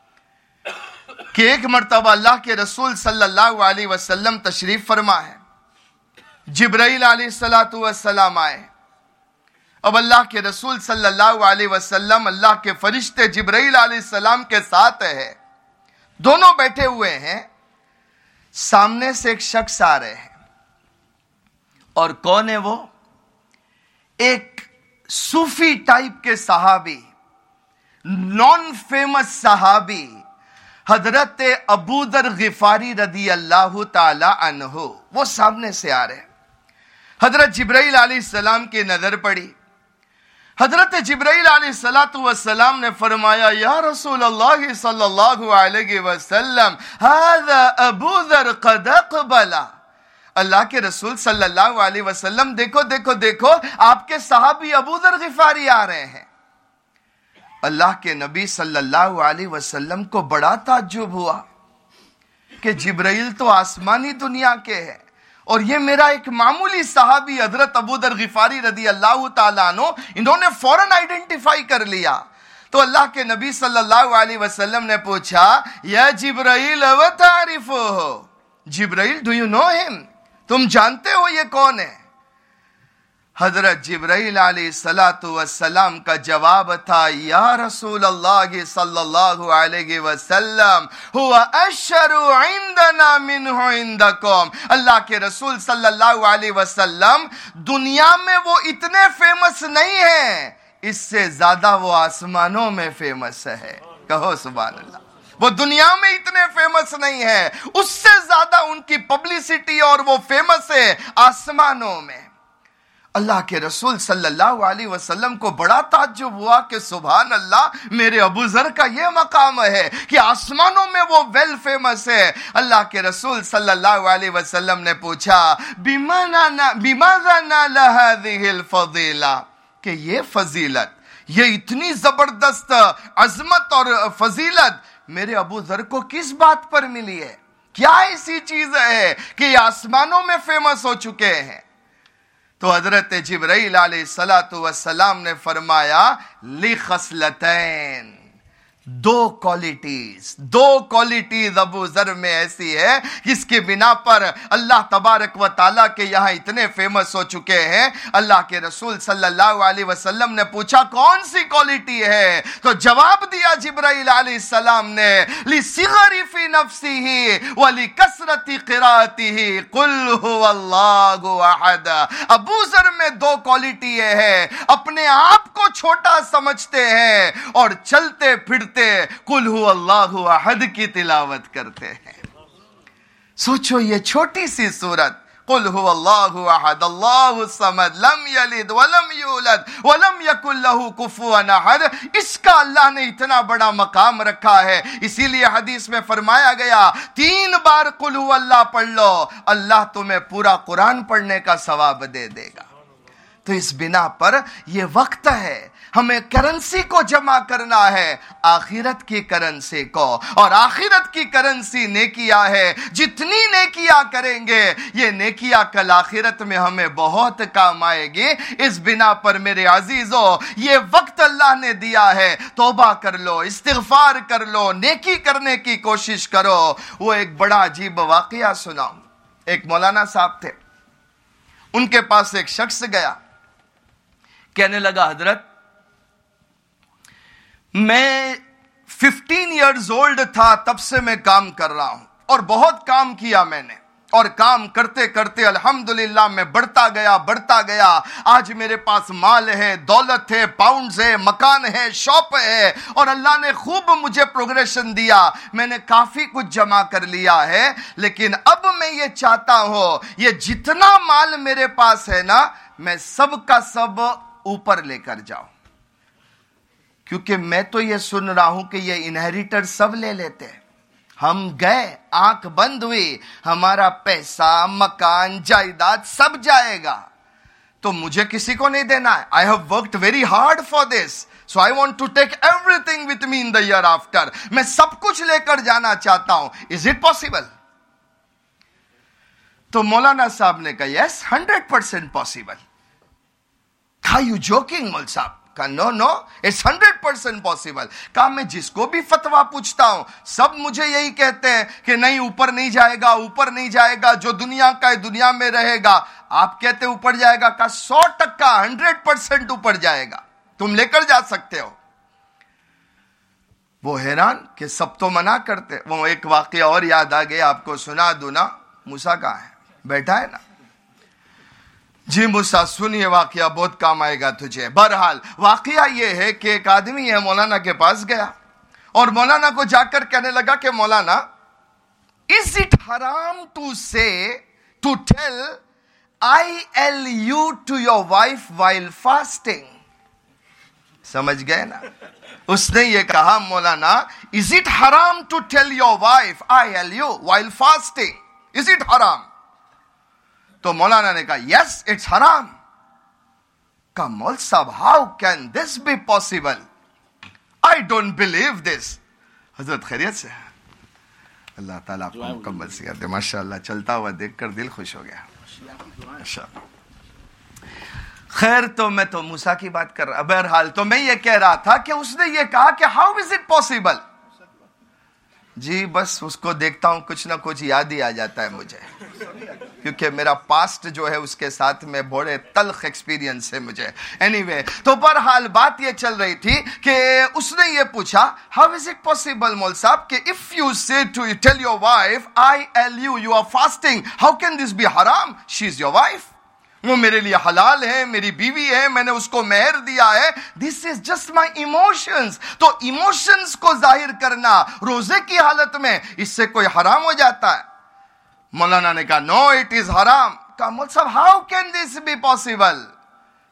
कि एक मर्तबा अल्लाह के रसूल सल्लल्लाहु अलैहि वसल्लम तशरीफ फरमा है। जिब्राइल अलैहिस्सलातु वस्सलाम आए। अब अल्लाह के रसूल सल्लल्लाहु अलैहि वसल्लम अल्लाह के फरिश्ते जिब्राइल अलैहिस्सलाम के साथ है, दोनों बैठे हुए हैं। सामने से एक शख्स आ रहे हैं, और कौन है वो? एक सूफी टाइप के सहाबी, नॉन फेमस सहाबी, हजरत अबू दर गिफारी रदी अल्लाह ताला अन्हु, वो सामने से आ रहे हैं। हजरत जिब्राइल अलैहिस्सलाम की नजर पड़ी। हजरत जिब्राइल अलैहिस्सलाम ने फरमाया, या रसूल अल्लाह सल्लल्लाहु अलैहि वसल्लम, हाज़ा अबू ज़र क़द अक़बला। अल्लाह के रसूल सल्लल्लाहु अलैहि वसल्लम, देखो देखो देखो, आपके सहाबी अबू ज़र ग़िफ़ारी आ रहे हैं। अल्लाह के नबी सल्लल्लाहु अलैहि वसल्लम को बड़ा ताज्जुब हुआ कि जिब्राइल तो आसमानी दुनिया के हैं, और ये मेरा एक मामूली सहाबी हजरत अबू दर ग़िफ़ारी रदी अल्लाह ताला अन्हु, इन्होंने फौरन आइडेंटिफाई कर लिया। तो अल्लाह के नबी सल्लल्लाहु अलैहि वसल्लम ने पूछा, या जिब्राइल व तारिफुहु, Jibril do you know him, तुम जानते हो ये कौन है? हजरत जिब्राइल अलैहिस्सलातु वस्सलाम का जवाब था, या रसूल अल्लाह सल्लल्लाहु अलैहि वसल्लम, हुवा अशरु इंदना मिन्हु इंदकुम। अल्लाह के रसूल सल्लल्लाहु अलैहि वसल्लम, दुनिया में वो इतने फेमस नहीं है, इससे ज्यादा वो आसमानों में फेमस है। कहो सुभान अल्लाह। वो दुनिया में इतने फेमस नहीं है, उससे ज्यादा उनकी पब्लिसिटी और वो फेमस है आसमानों में। अल्लाह के रसूल सल्लल्लाहु अलैहि वसल्लम को बड़ा ताज्जुब हुआ कि सुभान अल्लाह, मेरे अबू जर का ये मकाम है कि आसमानों में वो वेल फेमस है। अल्लाह के रसूल सल्लल्लाहु अलैहि वसल्लम ने पूछा बिमाज़ा नाला हाज़िहिल फज़ीला, कि ये फजीलत, ये इतनी जबरदस्त अजमत और फजीलत मेरे अबू जर को किस बात पर मिली है? क्या ऐसी चीज है कि ये आसमानों में फेमस हो चुके हैं? तो हजरत जिब्राइल अलैहिस्सलातु वस्सलाम ने फरमाया ली खसलतैन, दो क्वालिटीज अबू जर में ऐसी है जिसके बिना पर अल्लाह तबारक व ताला के यहाँ इतने फेमस हो चुके हैं। अल्लाह के रसूल सल्लल्लाहु अलैहि वसल्लम ने पूछा कौन सी क्वालिटी है? तो जवाब दिया जिब्राइल अलैहिस्सलाम ने ली सिगरी फी नफ्सिही व ली कसरती क़िराअतिही कुल हुवल्लाहु अहद। अबू जर में दो क्वालिटी है, अपने आप को छोटा समझते हैं और चलते फिरते कुल हुवल्लाहु अहद की तिलावत करते हैं। सोचो ये छोटी सी सूरत कुल हुवल्लाहु अहद अल्लाहु समद लम यलिद वलम यूलद वलम यकुल लहू कुफुवन अहद, इसका अल्लाह ने इतना बड़ा मकाम रखा है। इसीलिए हदीस में फरमाया गया 3 बार कुल हुवल्लाह पढ़ लो, अल्लाह तुम्हें पूरा कुरान पढ़ने का सवाब दे देगा। तो इस बिना पर यह वक्त है हमें करेंसी को जमा करना है, आखिरत की करेंसी को, और आखिरत की करेंसी नेकियां है। जितनी नेकियां करेंगे ये नेकियां कल आखिरत में हमें बहुत काम आएगी। इस बिना पर मेरे अजीजों, ये वक्त अल्लाह ने दिया है, तौबा कर लो, इस्तिगफार कर लो, नेकी करने की कोशिश करो। वो एक बड़ा अजीब वाकया सुनाऊं। एक मौलाना साहब थे, उनके पास एक शख्स गया, कहने लगा हजरत मैं 15 इयर्स ओल्ड था तब से मैं काम कर रहा हूं और बहुत काम किया मैंने, और काम करते करते अल्हम्दुलिल्लाह मैं बढ़ता गया। आज मेरे पास माल है, दौलत है, पाउंड्स है, मकान है, शॉप है, और अल्लाह ने खूब मुझे प्रोग्रेशन दिया। मैंने काफी कुछ जमा कर लिया है, लेकिन अब मैं ये चाहता हूं ये जितना माल मेरे पास है ना, मैं सब का सब ऊपर लेकर जाऊं, क्योंकि मैं तो ये सुन रहा हूं कि ये इनहेरिटर सब ले लेते हैं। हम गए, आंख बंद हुई, हमारा पैसा, मकान, जायदाद सब जाएगा, तो मुझे किसी को नहीं देना है। I have worked very hard for this, so I want to take everything with me in the year after. मैं सब कुछ लेकर जाना चाहता हूं, इज इट पॉसिबल? तो मौलाना साहब ने कहा yes, 100% possible. Are you joking मौल साहब? कहा नो, इट्स 100% पॉसिबल। कहा मैं जिसको भी फतवा पूछता हूं सब मुझे यही कहते हैं कि नहीं, ऊपर नहीं जाएगा, जो दुनिया का है दुनिया में रहेगा। आप कहते ऊपर जाएगा? कहा 100%, 100% ऊपर जाएगा, तुम लेकर जा सकते हो। वो हैरान कि सब तो मना करते। वो एक वाकया और याद आ गया, आपको सुना दूं ना। मूसा कहाँ है? बैठा है ना? जी मूसा सुन, ये वाकया बहुत काम आएगा तुझे। बहरहाल वाकया ये है कि एक आदमी है, मौलाना के पास गया और मौलाना को जाकर कहने लगा कि मौलाना, इज इट हराम to say to tell ILU to your wife while fasting? समझ गए ना? उसने ये कहा मौलाना, इज इट हराम to tell your wife ILU while fasting? Is it हराम? तो मौलाना ने कहा यस इट्स हराम। कहा मौल साहब how can this be possible? I don't believe this. हजरत खैरियत से? अल्लाह ताला आपको मुकम्मल सेहत दे। माशाअल्लाह, चलता हुआ देखकर दिल खुश हो गया। खैर, तो मैं तो मूसा की बात कर रहा। बहरहाल तो मैं ये कह रहा था कि उसने ये कहा कि हाउ इज इट पॉसिबल? जी बस उसको देखता हूं कुछ ना कुछ याद ही आ जाता है मुझे, क्योंकि मेरा पास्ट जो है उसके साथ में बड़े तल्ख एक्सपीरियंस है मुझे। एनीवे, तो बहरहाल बात ये चल रही थी कि उसने ये पूछा हाउ इज इट पॉसिबल मौल साहब कि if you say to tell your wife ILU you are fasting, how can this be हराम? शी इज योर वाइफ, वो मेरे लिए हलाल है, मेरी बीवी है, मैंने उसको मेहर दिया है। This is just my emotions. तो इमोशंस को जाहिर करना रोजे की हालत में, इससे कोई हराम हो जाता है? मौलाना ने कहा नो इट इज हराम। कहा मौल साहब how can this be possible?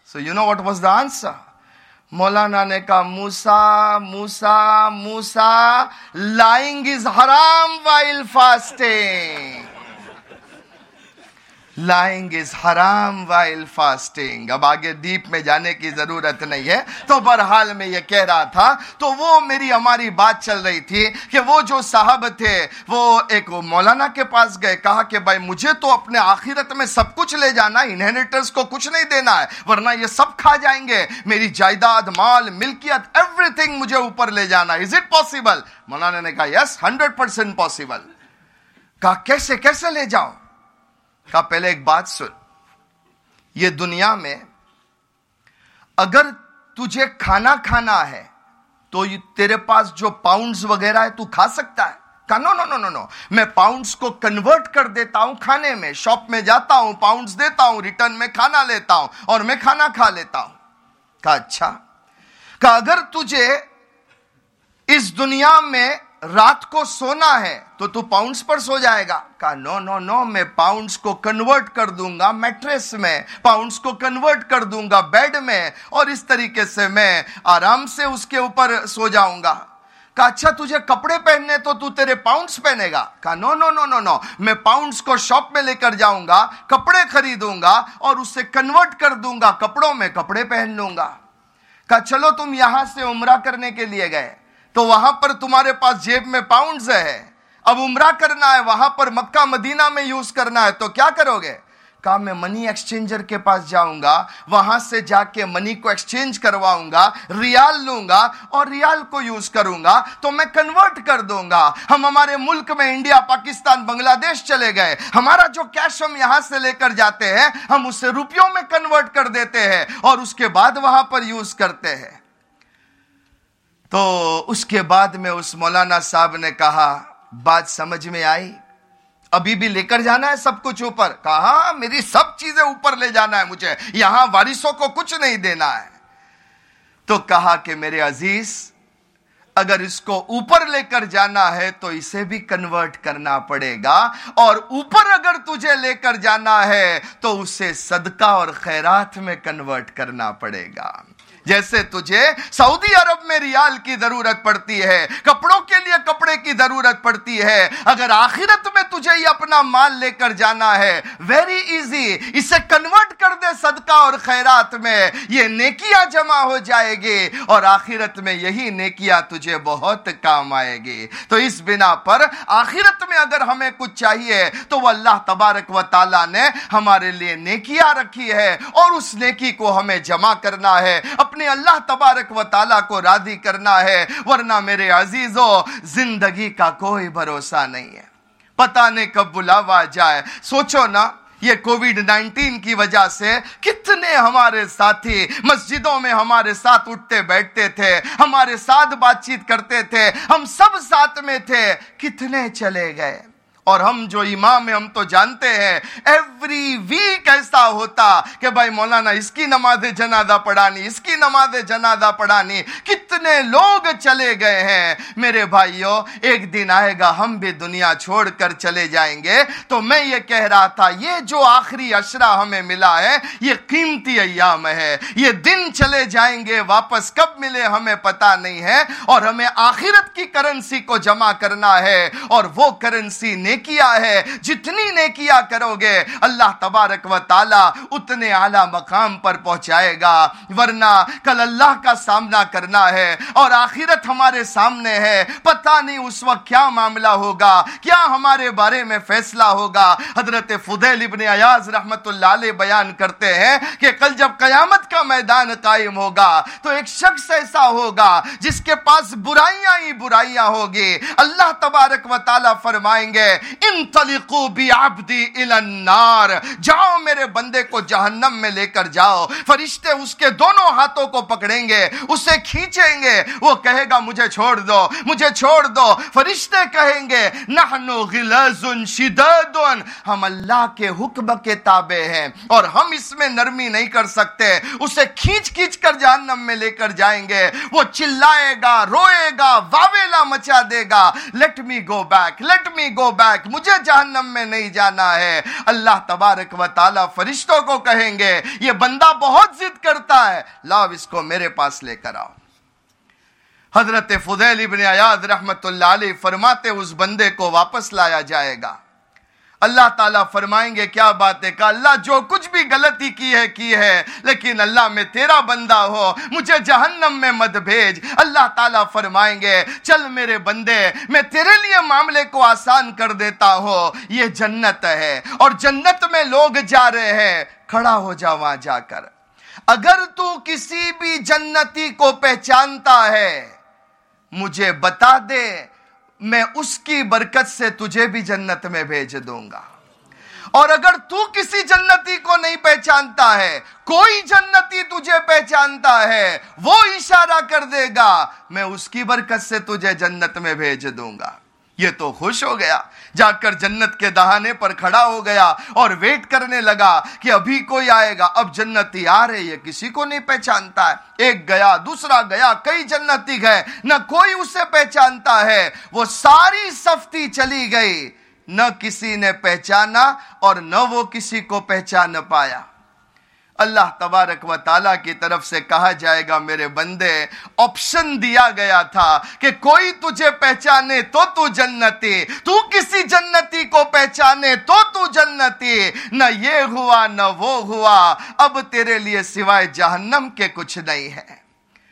So you know what was the answer? मौलाना ने कहा, मूसा मूसा मूसा, lying is haram while fasting. Lying is haram while fasting. अब आगे डीप में जाने की जरूरत नहीं है, तो बहरहाल में ये कह रहा था, तो वो मेरी हमारी बात चल रही थी कि वो जो साहब थे वो एक मौलाना के पास गए, कहा कि भाई मुझे तो अपने आखिरत में सब कुछ ले जाना, इनहेरिटेंस को कुछ नहीं देना है, वरना ये सब खा जाएंगे, मेरी जायदाद, माल, मिल्कियत, एवरीथिंग मुझे ऊपर ले जाना, इज इट पॉसिबल? मौलाना ने कहा यस, 100% पॉसिबल. कहा कैसे कैसे ले जाओ? कहा पहले एक बात सुन, ये दुनिया में अगर तुझे खाना खाना है तो तेरे पास जो पाउंड्स वगैरह है तू खा सकता है? कहा no no no no no, मैं पाउंड्स को कन्वर्ट कर देता हूं खाने में, शॉप में जाता हूं, पाउंड्स देता हूं, रिटर्न में खाना लेता हूं और मैं खाना खा लेता हूं. कहा अच्छा. कहा अगर तुझे इस दुनिया में रात को सोना है तो तू पाउंड्स पर सो जाएगा? कहा नो नो नो, मैं पाउंड्स को कन्वर्ट कर दूंगा मैट्रेस में, पाउंड्स को कन्वर्ट कर दूंगा बेड में, और इस तरीके से मैं आराम से उसके ऊपर सो जाऊंगा. कहा अच्छा तुझे कपड़े पहनने तो तू तेरे पाउंड्स पहनेगा? कहा no no no no no, मैं पाउंड्स को शॉप में लेकर जाऊंगा, कपड़े खरीदूंगा और उससे कन्वर्ट कर दूंगा कपड़ों में, कपड़े पहन लूंगा. कहा चलो तुम यहां से उम्रा करने के लिए गए, तो वहां पर तुम्हारे पास जेब में पाउंड्स है, अब उम्रा करना है, वहां पर मक्का मदीना में यूज करना है, तो क्या करोगे? कहा मैं मनी एक्सचेंजर के पास जाऊंगा, वहां से जाके मनी को एक्सचेंज करवाऊंगा, रियाल लूंगा और रियाल को यूज करूंगा, तो मैं कन्वर्ट कर दूंगा. हम हमारे मुल्क में इंडिया, पाकिस्तान, बांग्लादेश चले गए, हमारा जो कैश हम यहां से लेकर जाते हैं हम उसे रुपयों में कन्वर्ट कर देते हैं और उसके बाद वहां पर यूज करते हैं. तो उसके बाद में उस मौलाना साहब ने कहा बात समझ में आई, अभी भी लेकर जाना है सब कुछ ऊपर? कहा मेरी सब चीजें ऊपर ले जाना है, मुझे यहां वारिसों को कुछ नहीं देना है. तो कहा कि मेरे अजीज, अगर इसको ऊपर लेकर जाना है तो इसे भी कन्वर्ट करना पड़ेगा, और ऊपर अगर तुझे लेकर जाना है तो उसे सदका और खैरात में कन्वर्ट करना पड़ेगा. जैसे तुझे सऊदी अरब में रियाल की जरूरत पड़ती है, कपड़ों के लिए कपड़े की जरूरत पड़ती है, अगर आखिरत में तुझे ये अपना माल लेकर जाना है, वेरी इजी, इसे कन्वर्ट कर दे सदका और खैरात में, ये नेकियां जमा हो जाएगी और आखिरत में यही नेकियां तुझे बहुत काम आएगी. तो इस बिना पर आखिरत में अगर हमें कुछ चाहिए तो वह अल्लाह तबारक व तआला ने हमारे लिए नेकियां रखी है और उस नेकी को हमें जमा करना है, अपने अल्लाह तबारक व ताला को राजी करना है, वरना मेरे अजीजों जिंदगी का कोई भरोसा नहीं है, पता नहीं कब बुलावा जाए. सोचो ना, ये कोविड-19 की वजह से कितने हमारे साथी मस्जिदों में हमारे साथ उठते बैठते थे, हमारे साथ बातचीत करते थे, हम सब साथ में थे, कितने चले गए. और हम जो इमाम हैं हम तो जानते हैं एवरी वीक ऐसा होता कि भाई मौलाना इसकी नमाज जनाजा पढ़ानी, इसकी नमाज जनाजा पढ़ानी, कितने लोग चले गए हैं. मेरे भाइयों, एक दिन आएगा हम भी दुनिया छोड़कर चले जाएंगे. तो मैं ये कह रहा था, ये जो आखिरी अशरा हमें मिला है ये कीमती अय्याम है, ये दिन चले जाएंगे, वापस कब मिले हमें पता नहीं है, और हमें आखिरत की करेंसी को जमा करना है, और वो करेंसी नेकिया है. जितनी नेकिया करोगे अल्लाह तबारक व ताला उतने आला मकाम पर पहुंचाएगा. वरना कल अल्लाह का सामना करना है और आखिरत हमारे सामने है, पता नहीं उस वक्त क्या मामला होगा, क्या हमारे बारे में फैसला होगा. हजरत फुदैल इब्ने अयाज रहमतुल्लाह अलैह बयान करते हैं कि कल जब कयामत का मैदान कायम होगा तो एक शख्स ऐसा होगा जिसके पास बुराइयां ही बुराइयां होगी. अल्लाह तबारक व ताला फरमाएंगे इंतलिकू बि अब्दी इलन नार, जाओ मेरे बंदे को जहन्नम में लेकर जाओ. फरिश्ते उसके दोनों हाथों को पकड़ेंगे, उसे खींचेंगे, वो कहेगा मुझे छोड़ दो, मुझे छोड़ दो. फरिश्ते कहेंगे नहनु गिलाजुन शिदादुन, हम अल्लाह के हुक्म के ताबे हैं और हम इसमें नरमी नहीं कर सकते. उसे खींच खींच कर जहन्नम में लेकर जाएंगे. वो चिल्लाएगा, रोएगा, वावेला मचा देगा, let me go back, let me go back. लायक, मुझे जहन्नम में नहीं जाना है। अल्लाह तबारक व ताला फरिश्तों को कहेंगे ये बंदा बहुत जिद करता है, लाओ इसको मेरे पास लेकर आओ। हजरत फुदैल इब्न अयाद रहमतुल्लाह अलैह फरमाते उस बंदे को वापस लाया जाएगा। अल्लाह ताला फरमाएंगे क्या बात है? कहा अल्लाह जो कुछ भी गलती की है, लेकिन अल्लाह मैं तेरा बंदा हो, मुझे जहन्नम में मत भेज। अल्लाह ताला फरमाएंगे चल मेरे बंदे, मैं तेरे लिए मामले को आसान कर देता हूं, ये जन्नत है और जन्नत में लोग जा रहे हैं, खड़ा हो जा वहां जाकर। अगर तू किसी भी जन्नती को पहचानता है मुझे बता दे, मैं उसकी बरकत से तुझे भी जन्नत में भेज दूंगा। और अगर तू किसी जन्नती को नहीं पहचानता है, कोई जन्नती तुझे पहचानता है, वो इशारा कर देगा, मैं उसकी बरकत से तुझे जन्नत में भेज दूंगा। ये तो खुश हो गया, जाकर जन्नत के दहाने पर खड़ा हो गया और वेट करने लगा कि अभी कोई आएगा। अब जन्नती आ रहे, ये किसी को नहीं पहचानता है। एक गया, दूसरा गया, कई जन्नती गए, न कोई उसे पहचानता है। वो सारी सफ्ती चली गई, न किसी ने पहचाना और न वो किसी को पहचान पाया। अल्लाह तबारक व ताला की तरफ से कहा जाएगा मेरे बंदे, ऑप्शन दिया गया था कि कोई तुझे पहचाने तो तू जन्नती, तू किसी जन्नती को पहचाने तो तू जन्नती। न ये हुआ न वो हुआ, अब तेरे लिए सिवाय जहन्नम के कुछ नहीं है।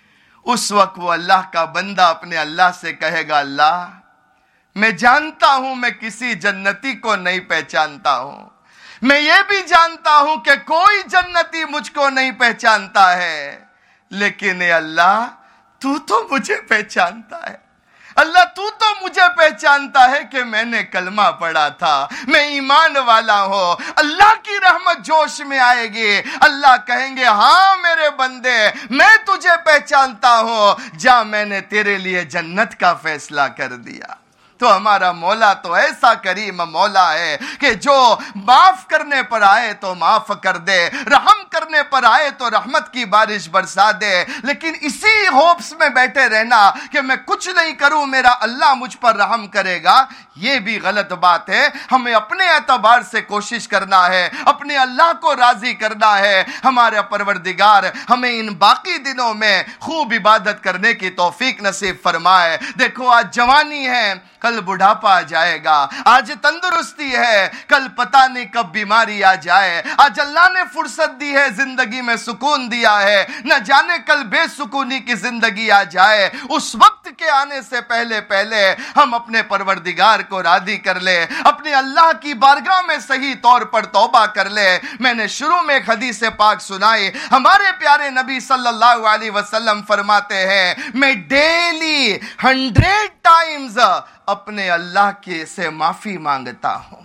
उस वक्त वो अल्लाह का बंदा अपने अल्लाह से कहेगा अल्लाह मैं जानता हूं मैं किसी जन्नती को नहीं पहचानता हूं, मैं ये भी जानता हूं कि कोई जन्नती मुझको नहीं पहचानता है, लेकिन अल्लाह तू तो मुझे पहचानता है। अल्लाह तू तो मुझे पहचानता है कि मैंने कलमा पढ़ा था, मैं ईमान वाला हूं। अल्लाह की रहमत जोश में आएगी, अल्लाह कहेंगे हाँ मेरे बंदे मैं तुझे पहचानता हूं, जा मैंने तेरे लिए जन्नत का फैसला कर दिया। तो हमारा मौला तो ऐसा करीम मौला है कि जो माफ करने पर आए तो माफ कर दे, रहम करने पर आए तो रहमत की बारिश बरसा दे। लेकिन इसी होप्स में बैठे रहना कि मैं कुछ नहीं करूं मेरा अल्लाह मुझ पर रहम करेगा, ये भी गलत बात है। हमें अपने एतबार से कोशिश करना है, अपने अल्लाह को राजी करना है। हमारे परवरदिगार हमें इन बाकी दिनों में खूब इबादत करने की तौफीक नसीब फरमाए। देखो आज जवानी है, कल बुढ़ापा आ जाएगा, आज तंदुरुस्ती है, कल पता नहीं कब बीमारी आ जाए। आज अल्लाह ने फुर्सत दी है, जिंदगी में सुकून दिया है, न जाने कल बेसुकूनी की जिंदगी आ जाए। उस वक्त के आने से पहले पहले हम अपने परवरदिगार को राजी कर ले, अपने अल्लाह की बारगाह में सही तौर पर तौबा कर ले। मैंने शुरू में एक हदीस पाक सुनाई, हमारे प्यारे नबी सल्लल्लाहु अलैहि वसल्लम फरमाते हैं मैं डेली 100 टाइम्स अपने अल्लाह के से माफी मांगता हूं।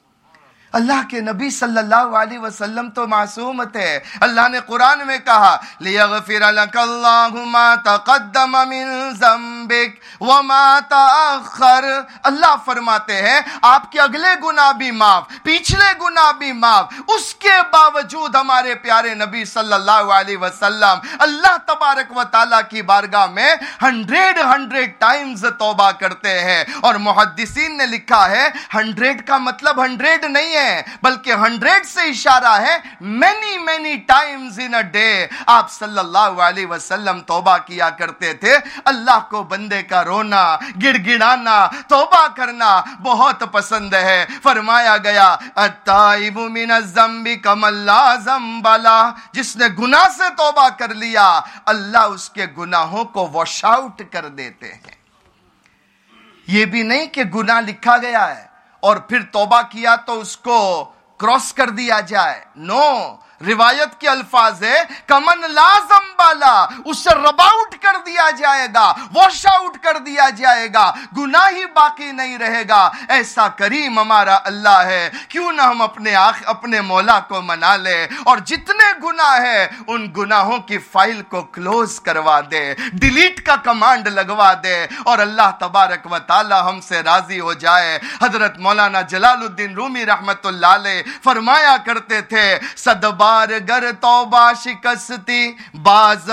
अल्लाह के नबी सल्लल्लाहु अलैहि वसल्लम तो मासूम थे। अल्लाह ने कुरान में कहा लियगफिर लकल्लाहु मा तक़द्दम मिन ज़म्बिक व मा तअख़्ख़र। अल्लाह फरमाते हैं आपके अगले गुनाह भी माफ, पिछले गुनाह भी माफ। उसके बावजूद हमारे प्यारे नबी सल्लल्लाहु अलैहि वसल्लम अल्लाह तबारक व तआला की बारगाह में 100 टाइम्स तौबा करते हैं। और मुहद्दिसीन ने लिखा है 100 का मतलब 100 नहीं है, बल्कि 100 से इशारा है many times in a day. आप सल्लल्लाहु अलैहि वसल्लम तौबा किया करते थे। अल्लाह को बंदे का रोना, गिड़गिड़ाना, तौबा करना बहुत पसंद है। फरमाया गया अत्ताइबु मिनज़ ज़म्बि कमल्ला ज़म्बला, जिसने गुनाह से तौबा कर लिया अल्लाह उसके गुनाहों को वॉश आउट कर देते हैं। यह भी नहीं कि गुनाह लिखा गया है और फिर तौबा किया तो उसको क्रॉस कर दिया जाए। नो, रिवायत के अल्फाज है कमन लाजम बाला, उसे रब आउट कर दिया जाएगा, वॉश आउट कर दिया जाएगा, गुनाह ही बाकी नहीं रहेगा। ऐसा करीम हमारा अल्लाह है, क्यों ना हम अपने मौला को मना ले और जितने गुनाह है उन गुनाहों की फाइल को क्लोज करवा दे, डिलीट का कमांड लगवा दे और अल्लाह तबारक व ताला हमसे राजी हो जाए। हजरत मौलाना जलालुद्दीन रूमी रहमतुल्लाह अलैह फरमाया करते थे सदबार गर तौबा शिकस्ती बाज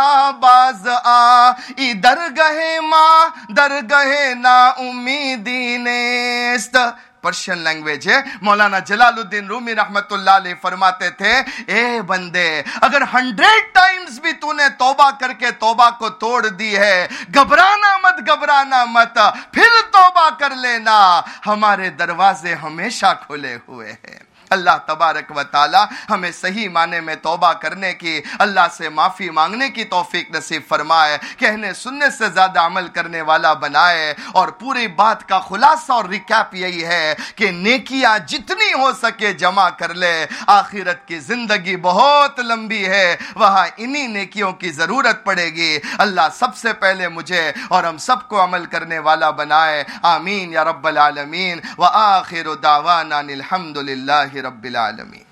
आ इधर गहे माँ दर गहे ना उम्मीदी नेस्त। पर्शियन लैंग्वेज है। मौलाना जलालुद्दीन रूमी रहमतुल्लाह अलैह फरमाते थे, ए बंदे, अगर 100 टाइम्स भी तूने तौबा करके तौबा को तोड़ दी है, घबराना मत, फिर तौबा कर लेना, हमारे दरवाजे हमेशा खुले हुए हैं। अल्लाह तबारक व ताला हमें सही माने में तौबा करने की, अल्लाह से माफ़ी मांगने की तौफीक नसीब फरमाए, कहने सुनने से ज़्यादा अमल करने वाला बनाए। और पूरी बात का खुलासा और रिकैप यही है कि नेकियां जितनी हो सके जमा कर ले, आखिरत की ज़िंदगी बहुत लंबी है, वहाँ इन्हीं नेकियों की ज़रूरत पड़ेगी। अल्लाह सबसे पहले मुझे और हम सबको अमल करने वाला बनाए, आमीन या रब्बल आलमीन। व आखिरु दावाना अनिल हम्दुलिल्लाहि रब्बिल आलमीन।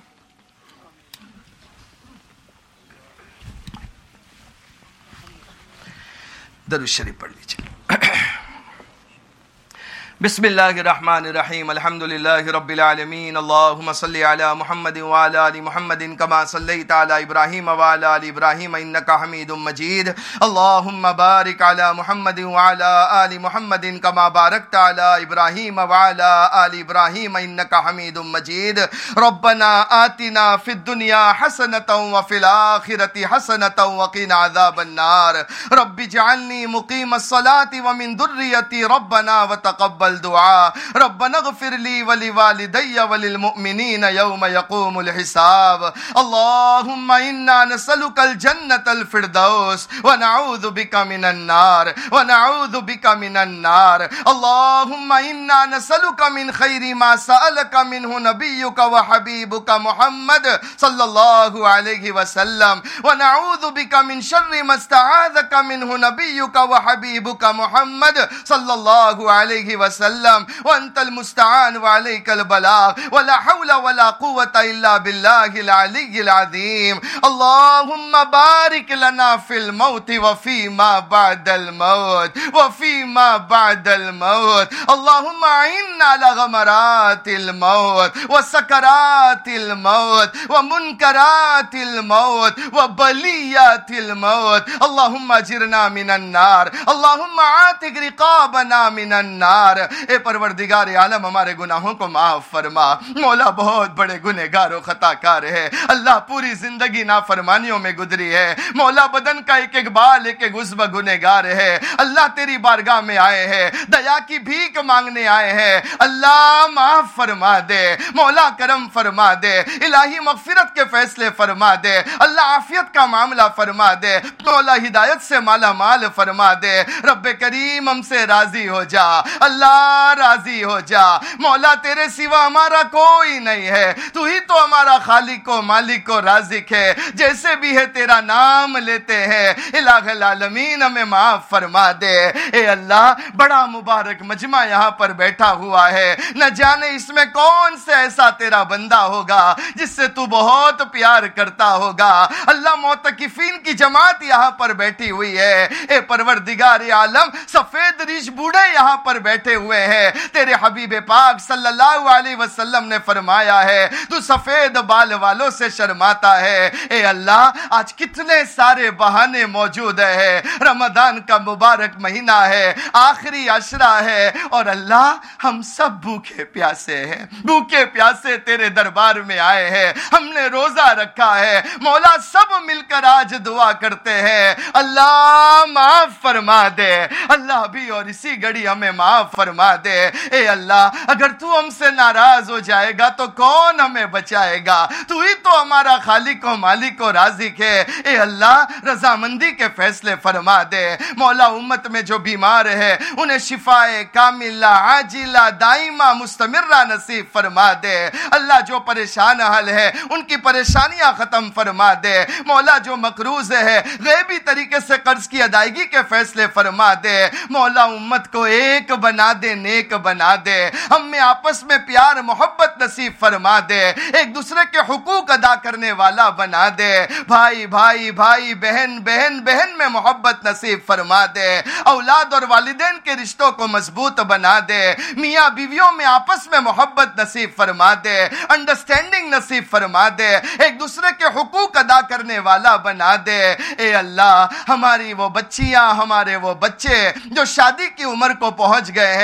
दरूद शरीफ पढ़ लीजिए। बिस्मिल्लाहिर्रहमानिर्रहीम, अल्हम्दुलिल्लाहि रब्बिल आलमीन, अल्लाहुम्मा सल्लि अला मुहम्मदिन व अला आलि मुहम्मदिन कमा सल्लैता अला इब्राहीम व अला आलि इब्राहीम इन्नका हमीदुम मजीद। अल्लाहुम्मा बारिक अला मुहम्मदिन व अला आलि मुहम्मदिन कमा बारकता अला इब्राहीम व अला आलि इब्राहीम इन्नका हमीदुम मजीद। रब्बना आतिना फिद दुनिया हसनतन व फिल आखिरति हसनतन व क़िना अज़ाबन नार। रब्बि जअलनी मुक़ीमस सलाति व मिन दुर्रियति रब्बना व तक़ब्बल दुआ। रब्बना ग़फ़िर ली व लिवालिदैया व लिलमुअ्मिनीन यौम यक़ूमुल हिसाब। अल्लाहुम्मा इन्ना नसअलुकल जन्नतल फ़िरदौस व नऊज़ु बिका मिनन नार। अल्लाहुम्मा इन्ना नसअलुका मिन खैरि मा सअलका मिन्हु नबियुका व हबीबुका मुहम्मद सल्लल्लाहु अलैहि वसल्लम व नऊज़ु बिका मिन शर्रि मा इस्तआज़का मिन्हु नबियुका व हबीबुका मुहम्मद सल्लल्लाहु अलैहि वसल्लम व अंतल मुस्तआन व अलैकल बलाग व ला हौला व ला कुव्वता इल्ला बिल्लाहिल अलिय्यिल अज़ीम। अल्लाहुम्मा बारिक लना फिल मौत व फीमा बअदल मौत। अल्लाहुम्मा इन्ना ला गमरातिल मौत व सकरातिल मौत व मुनकरातिल मौत व बलियातिल मौत। अल्लाहुम्मा जिरना मिनन नार। अल्लाहुम्मा आतिक रिकाबना मिनन नार। ए परवरदिगार आलम, हमारे गुनाहों को माफ फरमा। मौला बहुत बड़े गुनहगार और खताकार है। अल्लाह पूरी जिंदगी नाफरमानियों में गुजरी है। मौला बदन का एक एक बाल एक एक उज़्व गुनहगार है। अल्लाह तेरी बारगाह में आए हैं, दया की भीख मांगने आए हैं। अल्लाह माफ फरमा दे, मौला करम फरमा दे, इलाही मगफिरत के फैसले फरमा दे। अल्लाह आफियत का मामला फरमा दे, मौला हिदायत से माला माल फरमा दे। रब्बे करीम हमसे राजी हो जा, अल्लाह राजी हो जा। मौला तेरे सिवा हमारा कोई नहीं है, तू ही तो हमारा खालिक व मालिक व राज़िक है। जैसे भी है तेरा नाम लेते हैं, इलाहुल आलमीन हमें माफ फरमा दे। ए अल्लाह, बड़ा मुबारक मजमा यहाँ पर बैठा हुआ है, न जाने इसमें कौन से ऐसा तेरा बंदा होगा जिससे तू बहुत प्यार करता होगा। अल्लाह, मोतकिफीन की जमात यहाँ पर बैठी हुई है। ए परवरदिगार आलम, सफेद रीश बूढ़े यहाँ पर बैठे हुए हैं। तेरे हबीब पाक सल्लल्लाहु अलैहि वसल्लम ने फरमाया है, तू सफेद बाल वालों से शर्माता है। ए अल्लाह, आज कितने सारे बहाने मौजूद है। रमजान का मुबारक महीना है, आखिरी अशरा है, और अल्लाह हम सब भूखे प्यासे हैं, भूखे प्यासे तेरे दरबार में आए हैं। हमने रोजा रखा है। मौला, सब मिलकर आज दुआ करते हैं, अल्लाह माफ फरमा दे। अल्लाह भी और इसी घड़ी हमें माफ फरमा दे। ए अल्लाह, अगर तू हमसे नाराज हो जाएगा तो कौन हमें बचाएगा? तू ही तो हमारा खालिक व मालिक व राज़िक है। ए अल्लाह, रजामंदी के फैसले फरमा दे। मौला, उम्मत में जो बीमार है उन्हें शिफाए कामिला आजिला दाइमा मुस्तमिर्रा नसीब फरमा दे। अल्लाह, जो परेशान हाल है उनकी परेशानियां खत्म फरमा दे। मौला, जो मकरूज है गैबी तरीके से कर्ज की अदायगी के फैसले फरमा दे। मौला, उम्मत को एक बना दे, नेक बना दे। हम में आपस में प्यार मोहब्बत नसीब फरमा दे। एक दूसरे के हुकूक अदा करने वाला बना दे। भाई भाई भाई, बहन बहन बहन में मोहब्बत नसीब फरमा दे। औलाद और वालिदैन के रिश्तों को मजबूत बना दे। मियाँ बीवियों में आपस में मोहब्बत नसीब फरमा दे, अंडरस्टैंडिंग नसीब फरमा दे। एक दूसरे के हुकूक अदा करने वाला बना दे। ए अल्लाह, हमारी वो बच्चियां, हमारे वो बच्चे जो शादी की उम्र को पहुंच गए हैं,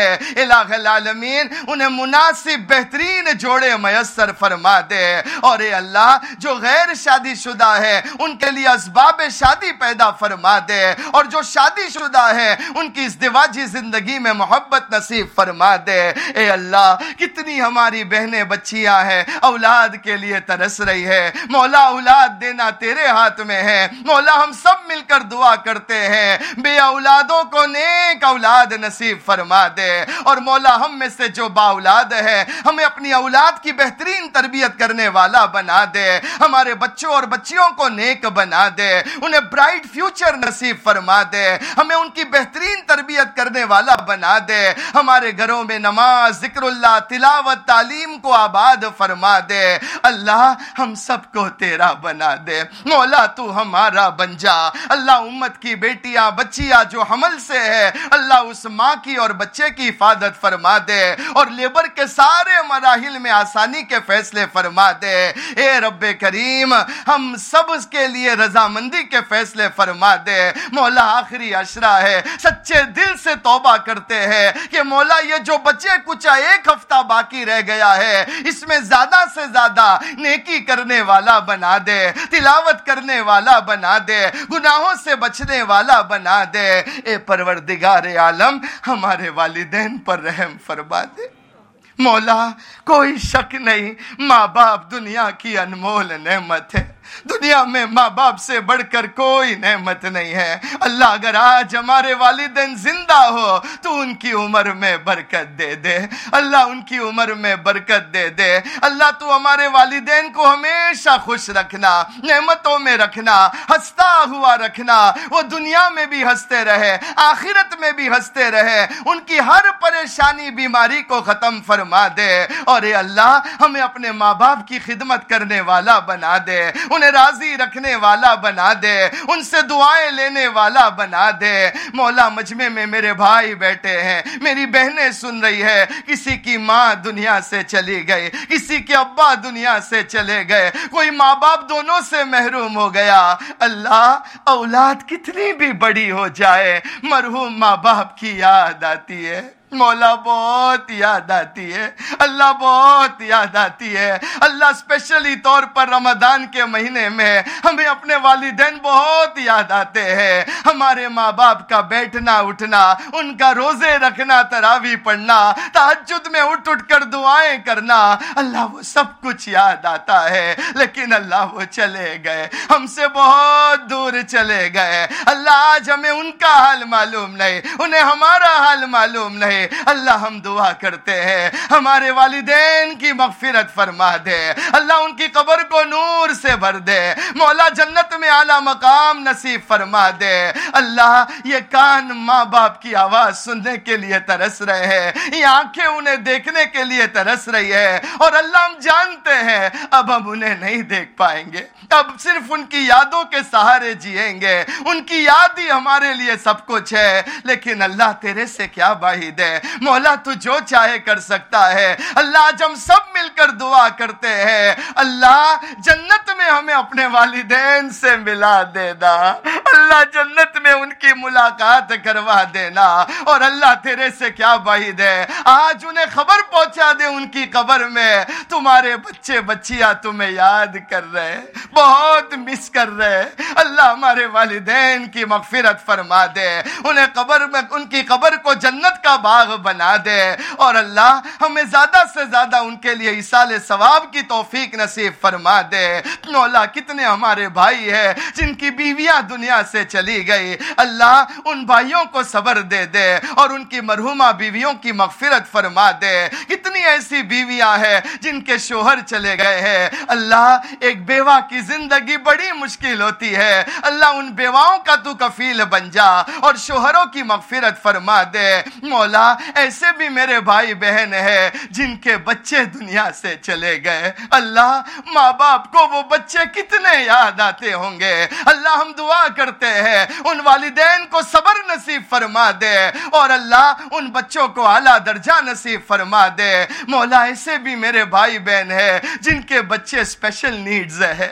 ہے. الہ العالمین انہیں مناسب بہترین جوڑے میسر فرما دے. اور اے اللہ جو غیر شادی شدہ ہے ان کے لیے اسباب شادی پیدا فرما دے, اور جو شادی شدہ ہے ان کی ازدواجی زندگی میں محبت نصیب فرما دے. اے اللہ کتنی ہماری بہنیں بچیاں ہیں اولاد کے لیے ترس رہی ہے. مولا اولاد دینا تیرے ہاتھ میں ہے. مولا ہم سب مل کر دعا کرتے ہیں بے اولادوں کو نیک اولاد نصیب فرما دے. اور مولا ہم میں سے جو با اولاد ہے ہمیں اپنی اولاد کی بہترین تربیت کرنے والا بنا دے. ہمارے بچوں اور بچیوں کو نیک بنا دے, انہیں برائٹ فیوچر نصیب فرما دے. ہمیں ان کی بہترین تربیت کرنے والا بنا دے. ہمارے گھروں میں نماز, ذکر اللہ, تلاوت, تعلیم کو آباد فرما دے. اللہ ہم سب کو تیرا بنا دے. مولا تو ہمارا بن جا. اللہ امت کی بیٹیاں بچیاں جو حمل سے ہے اللہ اس ماں کی اور بچے کی حفاظت فرما دے, اور لیبر کے سارے مراحل میں آسانی کے فیصلے فرما دے. اے رب کریم ہم سب کے لیے رضامندی کے فیصلے فرما دے. مولا آخری عشرہ ہے, سچے دل سے توبہ کرتے ہیں کہ مولا یہ جو بچے کچھ ایک ہفتہ باقی رہ گیا ہے اس میں زیادہ سے زیادہ نیکی کرنے والا بنا دے, تلاوت کرنے والا بنا دے, گناہوں سے بچنے والا بنا دے. اے پروردگار عالم ہمارے والدین پر رحم فرما دے. مولا کوئی شک نہیں ماں باپ دنیا کی انمول نعمت ہے. دنیا میں ماں باپ سے بڑھ کر کوئی نعمت نہیں ہے. اللہ اگر آج ہمارے والدین زندہ ہو تو ان کی عمر میں برکت دے دے. اللہ ان کی عمر میں برکت دے دے. اللہ تو ہمارے والدین کو ہمیشہ خوش رکھنا, نعمتوں میں رکھنا, ہنستا ہوا رکھنا. وہ دنیا میں بھی ہنستے رہے, آخرت میں بھی ہنستے رہے. ان کی ہر پریشانی بیماری کو ختم فرما دے. اور اے اللہ ہمیں اپنے ماں باپ کی خدمت کرنے والا بنا دے, انہیں راضی رکھنے والا بنا دے, ان سے دعائیں لینے والا بنا دے. مولا مجمع میں میرے بھائی بیٹھے ہیں, میری بہنیں سن رہی ہے, کسی کی ماں دنیا سے چلی گئی, کسی کے ابا دنیا سے چلے گئے, کوئی ماں باپ دونوں سے محروم ہو گیا. اللہ اولاد کتنی بھی بڑی ہو جائے مرحوم ماں باپ کی یاد آتی ہے. مولا بہت یاد آتی ہے, اللہ بہت یاد آتی ہے. اللہ اسپیشلی طور پر رمضان کے مہینے میں ہمیں اپنے والدین بہت یاد آتے ہیں. ہمارے ماں باپ کا بیٹھنا اٹھنا, ان کا روزے رکھنا, تراویح پڑھنا, تہجد میں اٹھ اٹھ کر دعائیں کرنا, اللہ وہ سب کچھ یاد آتا ہے. لیکن اللہ وہ چلے گئے, ہم سے بہت دور چلے گئے. اللہ آج ہمیں ان کا حال معلوم نہیں, انہیں ہمارا حال معلوم نہیں. اللہ ہم دعا کرتے ہیں ہمارے والدین کی مغفرت فرما دے. اللہ ان کی قبر کو نور سے بھر دے. مولا جنت میں اعلیٰ مقام نصیب فرما دے. اللہ یہ کان ماں باپ کی آواز سننے کے لیے ترس رہے ہیں, یہ آنکھیں انہیں دیکھنے کے لیے ترس رہی ہے, اور اللہ ہم جانتے ہیں اب ہم انہیں نہیں دیکھ پائیں گے, اب صرف ان کی یادوں کے سہارے جیئیں گے. ان کی یاد ہی ہمارے لیے سب کچھ ہے. لیکن اللہ تیرے سے کیا بعید ہے. مولا تو جو چاہے کر سکتا ہے. اللہ آج ہم سب مل کر دعا کرتے ہیں, اللہ جنت میں ہمیں اپنے والدین سے ملا دینا. اللہ جنت میں ان کی ملاقات کروا دینا. اور اللہ تیرے سے کیا بعید ہے, آج انہیں خبر پہنچا دے ان کی قبر میں تمہارے بچے بچیاں تمہیں یاد کر رہے, بہت مس کر رہے. اللہ ہمارے والدین کی مغفرت فرما دے, انہیں قبر میں ان کی قبر کو جنت کا باغ بنا دے. اور اللہ ہمیں زیادہ سے زیادہ ان کے لیے ایصال ثواب کی توفیق نصیب فرما دے. مولا کتنے ہمارے بھائی ہیں جن کی بیویاں دنیا سے چلی گئی, اللہ ان بھائیوں کو صبر دے دے اور ان کی مرحومہ بیویوں کی مغفرت فرما دے. کتنی ایسی بیویاں ہیں جن کے شوہر چلے گئے ہیں. اللہ ایک بیوہ کی زندگی بڑی مشکل ہوتی ہے, اللہ ان بیواؤں کا تو کفیل بن جا اور شوہروں کی مغفرت فرما دے. مولا ایسے بھی میرے بھائی بہن ہیں جن کے بچے دنیا سے چلے گئے. اللہ ماں باپ کو وہ بچے کتنے یاد آتے ہوں گے. اللہ ہم دعا کرتے ہیں ان والدین کو صبر نصیب فرما دے, اور اللہ ان بچوں کو اعلیٰ درجہ نصیب فرما دے. مولا ایسے بھی میرے بھائی بہن ہیں جن کے بچے اسپیشل نیڈز ہیں,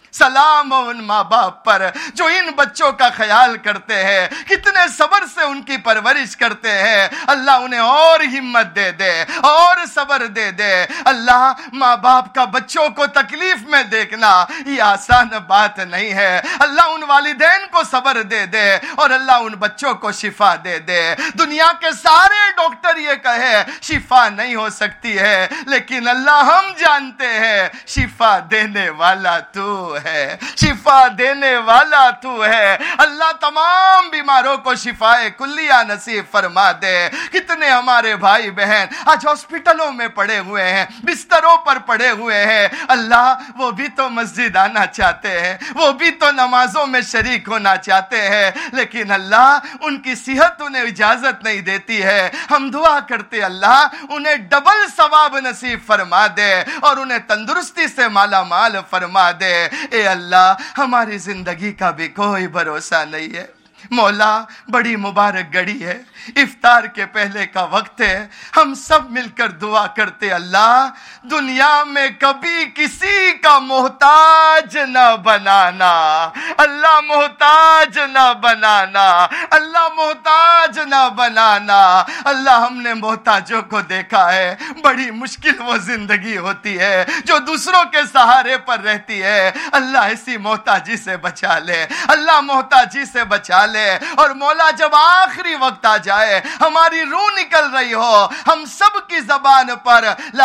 सलाम हो उन माँ बाप पर जो इन बच्चों का ख्याल करते हैं, कितने सब्र से उनकी परवरिश करते हैं। अल्लाह उन्हें और हिम्मत दे दे और सब्र दे दे। अल्लाह माँ बाप का बच्चों को तकलीफ में देखना ये आसान बात नहीं है। अल्लाह उन वालिदैन को सब्र दे दे और अल्लाह उन बच्चों को शिफा दे दे। दुनिया के सारे डॉक्टर ये कहे शिफा नहीं हो सकती है, लेकिन अल्लाह हम जानते हैं शिफा देने वाला तू है, शिफा देने वाला तू है। अल्लाह तमाम बीमारों को शिफाए कुल्लिया नसीब फरमा दे। कितने हमारे भाई बहन आज हॉस्पिटलों में पड़े हुए हैं, बिस्तरों पर पड़े हुए हैं। अल्लाह वो भी तो मस्जिद आना चाहते हैं, वो भी तो नमाजों में शरीक होना चाहते हैं, लेकिन अल्लाह उनकी सेहत उन्हें इजाजत नहीं देती है। हम दुआ करते अल्लाह उन्हें डबल सवाब नसीब फरमा दे और उन्हें तंदुरुस्ती से माला माल फरमा दे। ए अल्लाह हमारी जिंदगी का भी कोई भरोसा नहीं है। मौला बड़ी मुबारक घड़ी है, इफ्तार के पहले का वक्त है। हम सब मिलकर दुआ करते अल्लाह दुनिया में कभी किसी का मोहताज न बनाना, अल्लाह मोहताज न बनाना, अल्लाह मोहताज न बनाना। अल्लाह हमने मोहताजों को देखा है, बड़ी मुश्किल वो जिंदगी होती है जो दूसरों के सहारे पर रहती है। अल्लाह ऐसी मोहताजी से बचा ले, अल्लाह मोहताजी से बचा ले। और मौला जब आखिरी वक्त आ जाए, हमारी रूह निकल रही हो, हम सब की जबान पर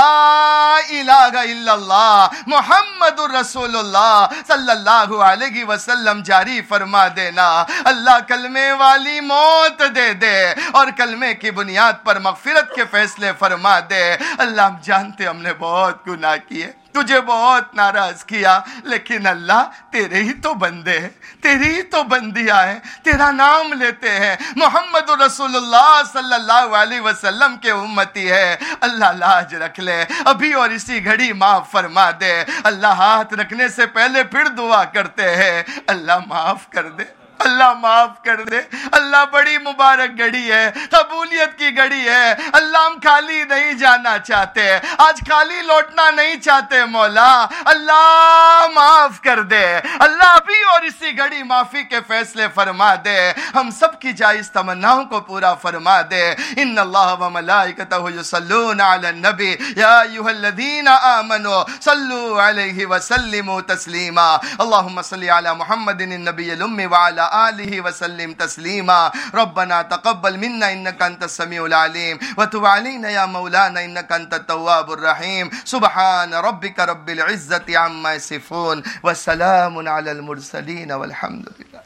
ला इलाहा इल्लल्लाह मुहम्मदुर रसूलुल्लाह सल्लल्लाहु अलैहि वसल्लम जारी फरमा देना। अल्लाह कलमे वाली मौत दे दे और कलमे की बुनियाद पर मगफिरत के फैसले फरमा दे। अल्लाह हम जानते हमने बहुत गुनाह किए, तुझे बहुत नाराज किया, लेकिन अल्लाह तेरे ही तो बंदे हैं, तेरी ही तो बंदियां हैं, तेरा नाम लेते हैं, मोहम्मद रसूलुल्लाह सल्लल्लाहु अलैहि वसल्लम के उम्मती है। अल्लाह लाज रख ले अभी और इसी घड़ी माफ फरमा दे। अल्लाह हाथ रखने से पहले फिर दुआ करते हैं, अल्लाह माफ कर दे, अल्लाह माफ कर दे। अल्लाह बड़ी मुबारक घड़ी है, कबूलियत की घड़ी है। अल्लाह हम खाली नहीं जाना चाहते, आज खाली लौटना नहीं चाहते मौला। अल्लाह माफ कर दे, अल्लाह अभी और इसी घड़ी माफी के फैसले फरमा दे, हम सब की जायज तमन्नाओं को पूरा फरमा दे। इन्नल्लाह व मलाइकतहु युसल्लूना अलन नबी या अय्युहल्लज़ीना आमनू सल्लू अलैहि व सल्लिमू तस्लीमा। अल्लाहुम्मा सल्लि अला मुहम्मदिन नबिय्यिल उम्मी व अला आलिहि वसल्लिम तस्लीमा। रब्बना तक़ब्बल मिन्ना इन्नका अंतस समीउल अलीम व तुब अलैना या मौलाना इन्नका अंतत तव्वाबुर रहीम। सुब्हान रब्बिका रब्बिल इज्जति अम्मा यसिफून व सलामुन अलल मुरसलीन वल्हम्दुलिल्लाह।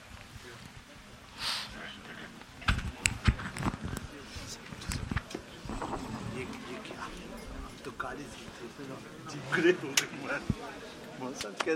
तो